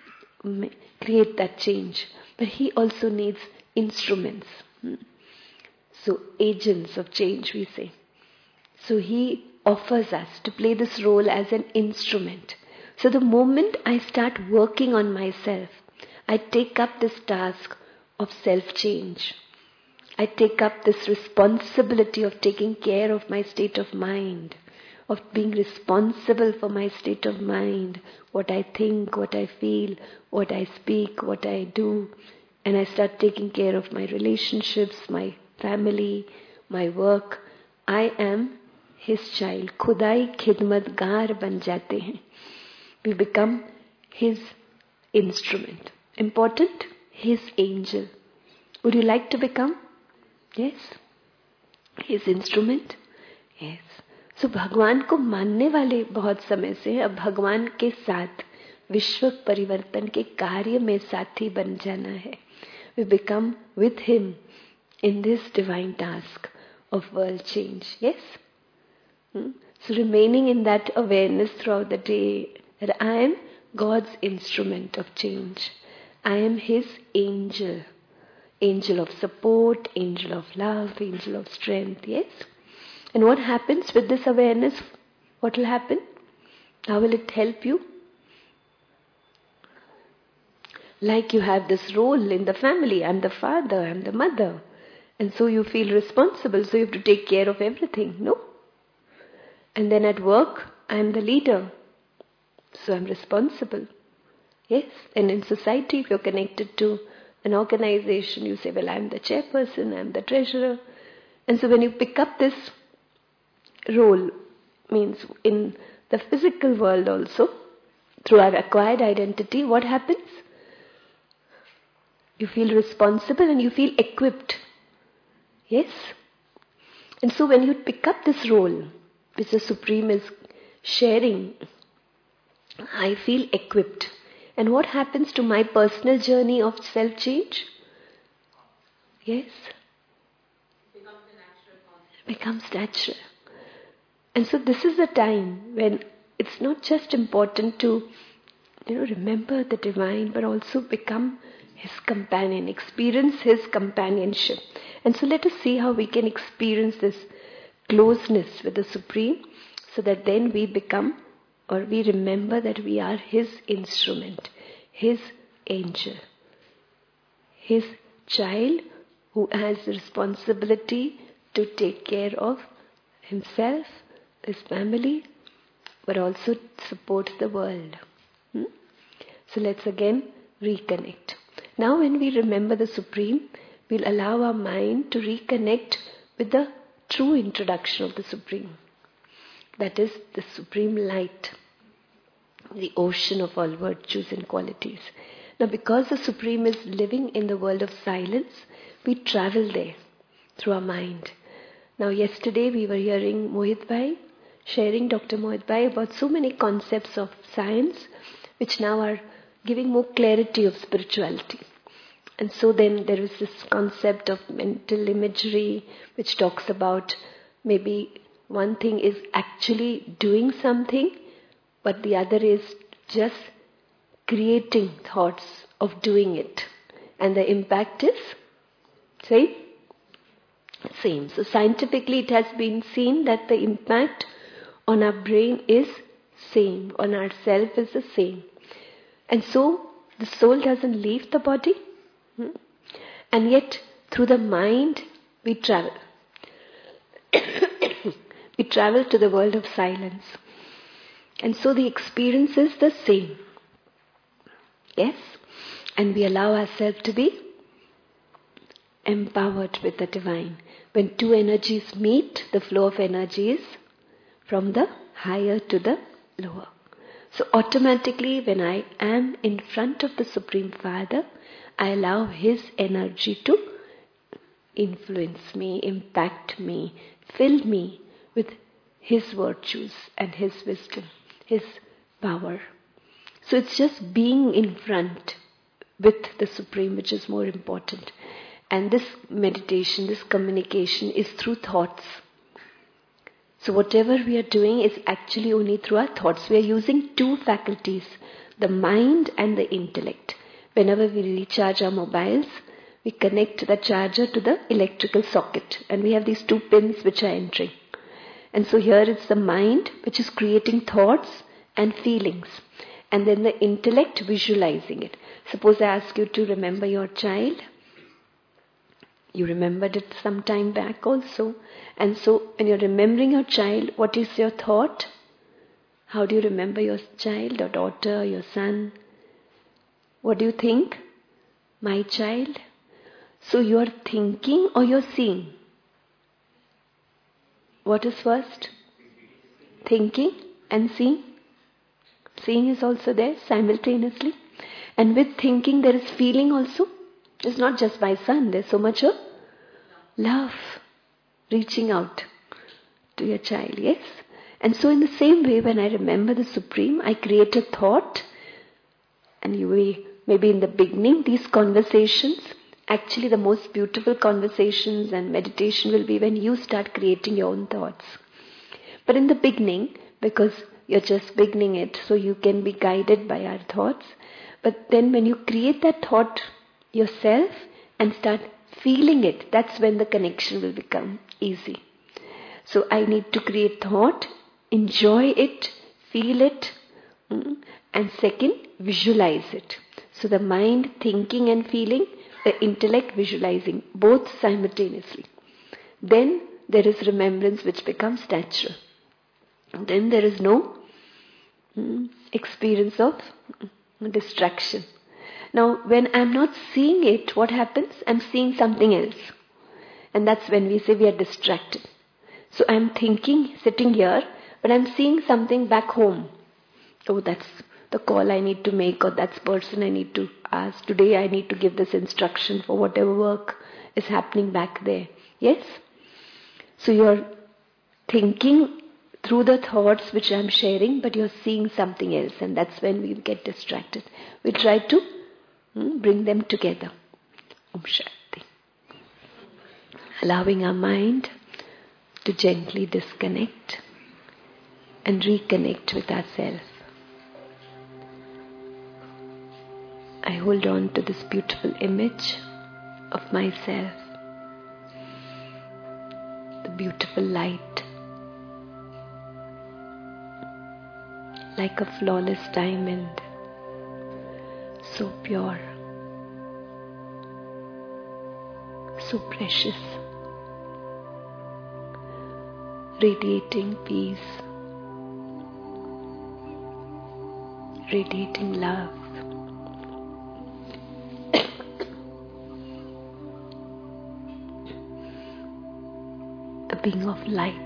create that change. But He also needs instruments. So agents of change, we say. So He offers us to play this role as an instrument. So the moment I start working on myself, I take up this task of self-change. I take up this responsibility of taking care of my state of mind, of being responsible for my state of mind, what I think, what I feel, what I speak, what I do. And I start taking care of my relationships, my family, my work. I am His child. Khudai khidmatgar ban jate hain. We become His instrument. Important? His angel. Would you like to become? Yes. His instrument? Yes. So भगवान को मानने वाले बहुत समय से अब भगवान के साथ विश्व परिवर्तन के कार्य में साथी बन जाना है. We become with Him in this divine task of world change. Yes? So remaining in that awareness throughout the day that I am God's instrument of change. I am His angel. Angel of support, angel of love, angel of strength. Yes? And what happens with this awareness? What will happen? How will it help you? Like you have this role in the family. I'm the father, I'm the mother. And so you feel responsible, so you have to take care of everything. No? And then at work, I'm the leader. So I'm responsible. Yes? And in society, if you're connected to an organization, you say, well, I'm the chairperson, I'm the treasurer. And so when you pick up this role, means in the physical world also, through our acquired identity, what happens? You feel responsible and you feel equipped. Yes? And so when you pick up this role, which the Supreme is sharing, I feel equipped. And what happens to my personal journey of self-change? Yes? It becomes natural. And so this is the time when it's not just important to, remember the Divine, but also become His companion, experience His companionship. And so let us see how we can experience this closeness with the Supreme, so that then we become, or we remember that we are His instrument, His angel, His child who has the responsibility to take care of himself, his family, but also support the world. So let's again reconnect. Now when we remember the Supreme, we'll allow our mind to reconnect with the true introduction of the Supreme. That is the Supreme Light, the ocean of all virtues and qualities. Now because the Supreme is living in the world of silence, we travel there through our mind. Now yesterday we were hearing Mohit Bhai, sharing Dr. Mohit Bhai about so many concepts of science which now are giving more clarity of spirituality. And so then there is this concept of mental imagery which talks about maybe one thing is actually doing something, but the other is just creating thoughts of doing it. And the impact is same. So scientifically it has been seen that the impact on our brain is same, on ourself is the same. And so the soul doesn't leave the body, and yet through the mind we travel. We travel to the world of silence. And so the experience is the same. Yes? And we allow ourselves to be empowered with the Divine. When two energies meet, the flow of energy is from the higher to the lower. So automatically when I am in front of the Supreme Father, I allow His energy to influence me, impact me, fill me with His virtues and His wisdom, His power. So it's just being in front with the Supreme which is more important. And this meditation, this communication is through thoughts. So whatever we are doing is actually only through our thoughts. We are using two faculties, the mind and the intellect. Whenever we recharge our mobiles, we connect the charger to the electrical socket. And we have these two pins which are entering. And so here it's the mind which is creating thoughts and feelings. And then the intellect visualizing it. Suppose I ask you to remember your child. You remembered it some time back also. And so when you're remembering your child, what is your thought? How do you remember your child or daughter, your son? What do you think? My child. So you're thinking or you're seeing? What is first? Thinking and seeing. Seeing is also there simultaneously. And with thinking there is feeling also. It's not just my son, there's so much of love reaching out to your child, yes? And so in the same way, when I remember the Supreme, I create a thought. And you will, maybe in the beginning, these conversations, actually the most beautiful conversations and meditation will be when you start creating your own thoughts. But in the beginning, because you're just beginning it, so you can be guided by our thoughts. But then when you create that thought yourself and start feeling it, that's when the connection will become easy. So I need to create thought, enjoy it, feel it, and second, visualize it. So the mind thinking and feeling, the intellect visualizing, both simultaneously. Then there is remembrance which becomes natural. Then there is no experience of distraction. Now, when I'm not seeing it, what happens? I'm seeing something else. And that's when we say we are distracted. So I'm thinking, sitting here, but I'm seeing something back home. Oh, that's the call I need to make, or that's person I need to ask. Today I need to give this instruction for whatever work is happening back there. Yes? So you're thinking through the thoughts which I'm sharing, but you're seeing something else, and that's when we get distracted. We try to bring them together. Om Shanti. Allowing our mind to gently disconnect and reconnect with ourselves. I hold on to this beautiful image of myself, the beautiful light, like a flawless diamond, so pure, so precious, radiating peace, radiating love. A being of light.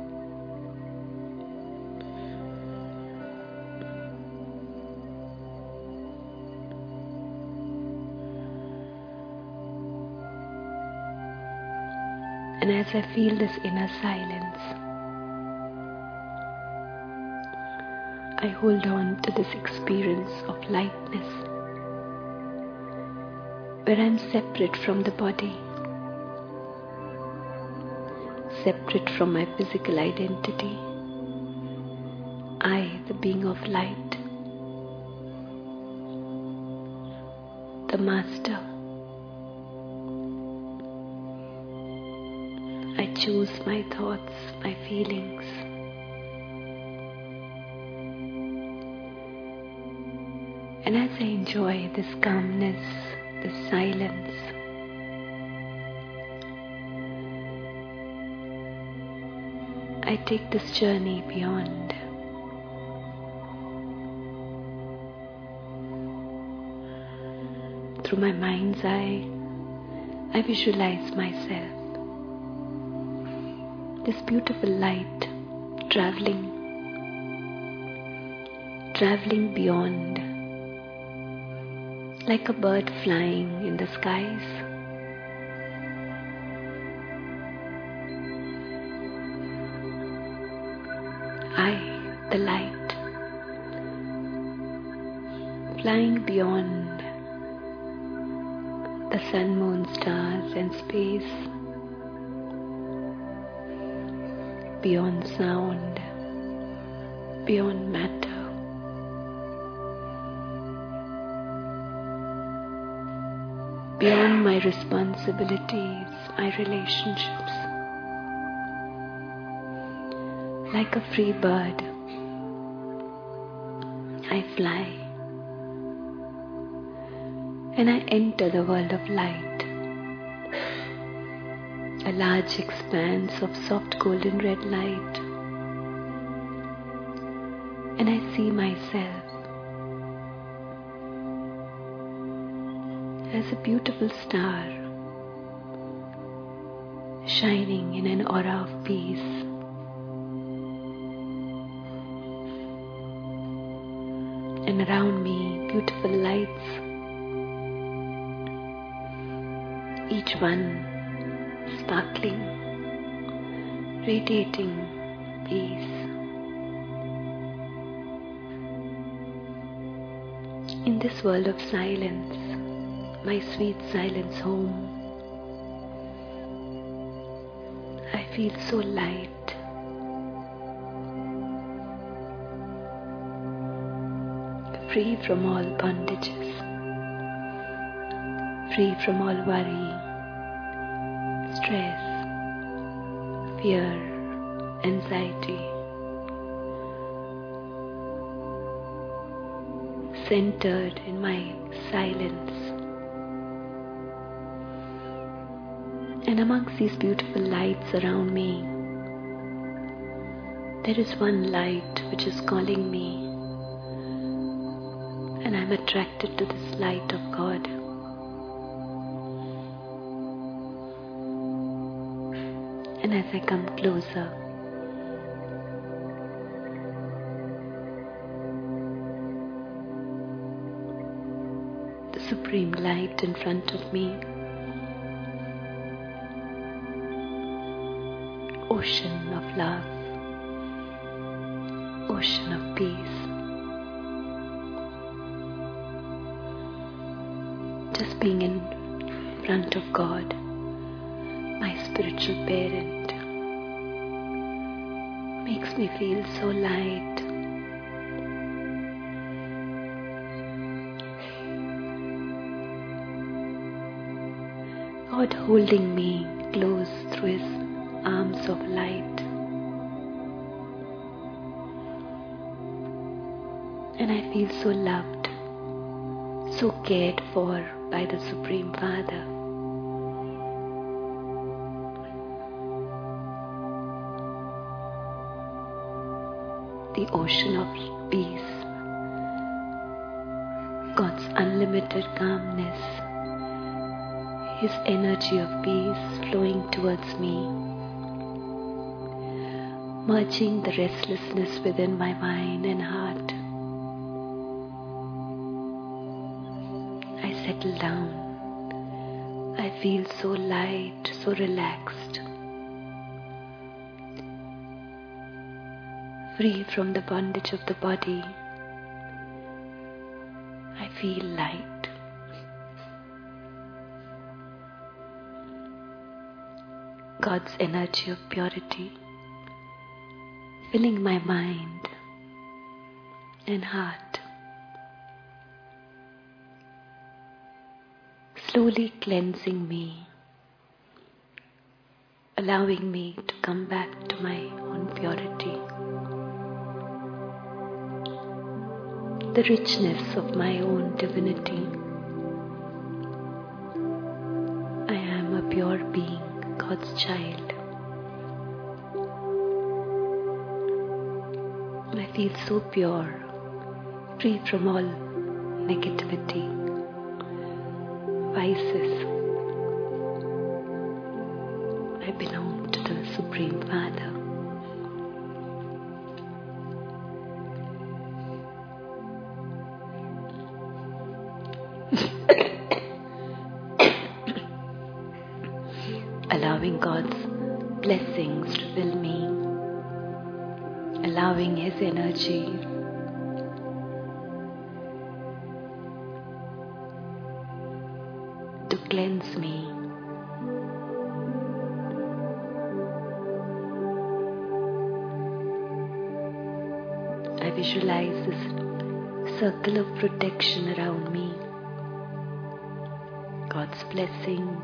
And as I feel this inner silence, I hold on to this experience of lightness, where I am separate from the body, separate from my physical identity. I, the being of light, the Master. I choose my thoughts, my feelings. And as I enjoy this calmness, this silence, I take this journey beyond. Through my mind's eye, I visualize myself, this beautiful light traveling traveling beyond, like a bird flying in the skies. I, the light, flying beyond the sun, moon, stars and space, beyond sound, beyond matter. Beyond my responsibilities, my relationships. Like a free bird, I fly and I enter the world of light, a large expanse of soft golden red light, and I see myself as a beautiful star shining in an aura of peace. And around me, beautiful lights, each one sparkling, radiating peace. In this world of silence, my sweet silence home, I feel so light. Free from all bondages, free from all worry, stress, fear, anxiety, centered in my silence. And amongst these beautiful lights around me, there is one light which is calling me. And I'm attracted to this light of God. And as I come closer, the supreme light in front of me, ocean of love, ocean of peace. Just being in front of God, my spiritual parent, makes me feel so light. God holding me close through His arms of light. And I feel so loved, so cared for by the Supreme Father. The ocean of peace, God's unlimited calmness, His energy of peace flowing towards me, merging the restlessness within my mind and heart. I settle down. I feel so light, so relaxed, free from the bondage of the body. I feel light. God's energy of purity filling my mind and heart, slowly cleansing me, allowing me to come back to my own purity. The richness of my own divinity. I am a pure being, God's child. I feel so pure, free from all negativity, vices. I belong to the Supreme Father. allowing God's blessings to fill me, allowing His energy to cleanse me. I visualize this circle of protection around me, God's blessings,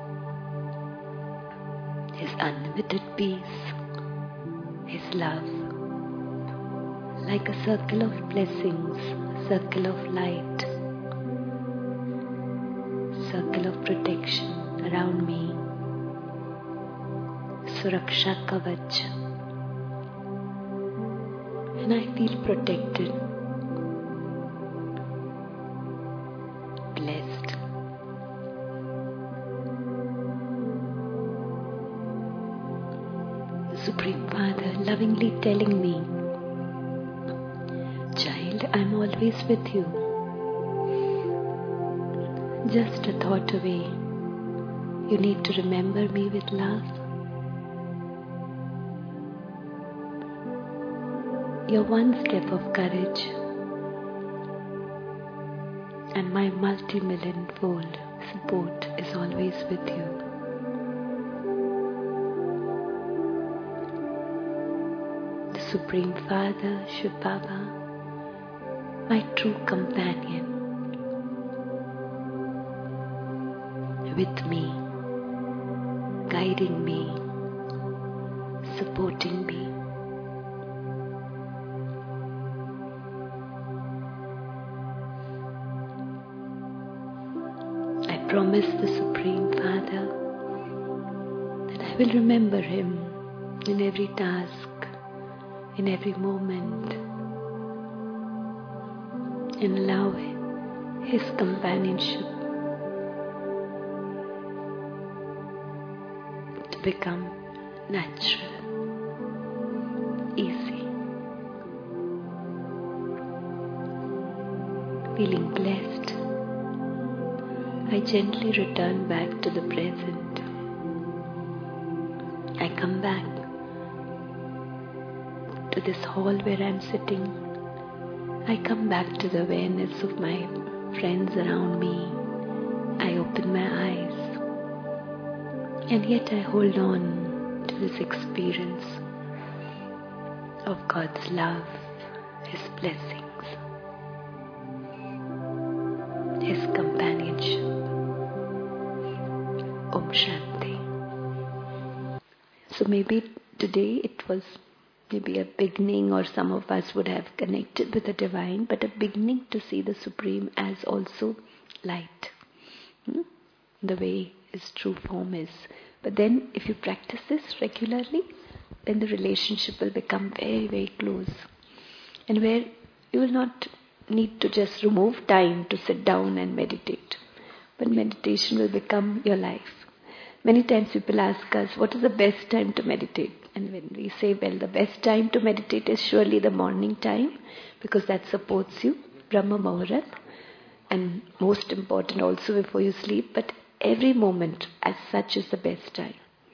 His unlimited peace, His love, like a circle of blessings, circle of light, circle of protection around me, Suraksha Kavach. And I feel protected, blessed. The Supreme Father lovingly telling me, child, I'm always with you. Just a thought away. You need to remember me with love. You're one step of courage, and my multi-million-fold support is always with you. The Supreme Father, Shiv Baba, my true companion, with me, guiding me, supporting me. I promise the Supreme Father that I will remember Him in every task, in every moment, and allow His companionship to become natural, easy. Feeling blessed, I gently return back to the present. I come back to this hall where I am sitting. I come back to the awareness of my friends around me. I open my eyes, and yet I hold on to this experience of God's love, His blessings, His companionship. Om Shanti. So maybe today it was maybe a beginning, or some of us would have connected with the Divine, but a beginning to see the Supreme as also light. The way His true form is. But then if you practice this regularly, then the relationship will become very, very close. And where you will not need to just remove time to sit down and meditate. But meditation will become your life. Many times people ask us, what is the best time to meditate? And when we say, well, the best time to meditate is surely the morning time, because that supports you, Brahma Muhurat, and most important also before you sleep, but every moment as such is the best time.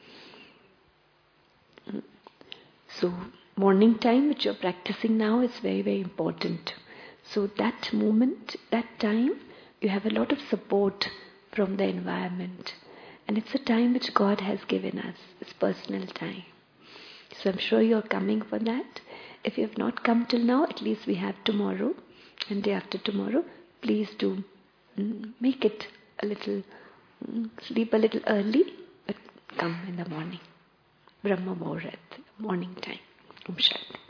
So morning time which you are practicing now is very, very important. So that moment, that time, you have a lot of support from the environment. And it's a time which God has given us, it's personal time. So I'm sure you're coming for that. If you have not come till now, at least we have tomorrow and day after tomorrow. Please do make it a little, sleep a little early, but come in the morning. Brahma Muhurat, morning time. Om Shanti.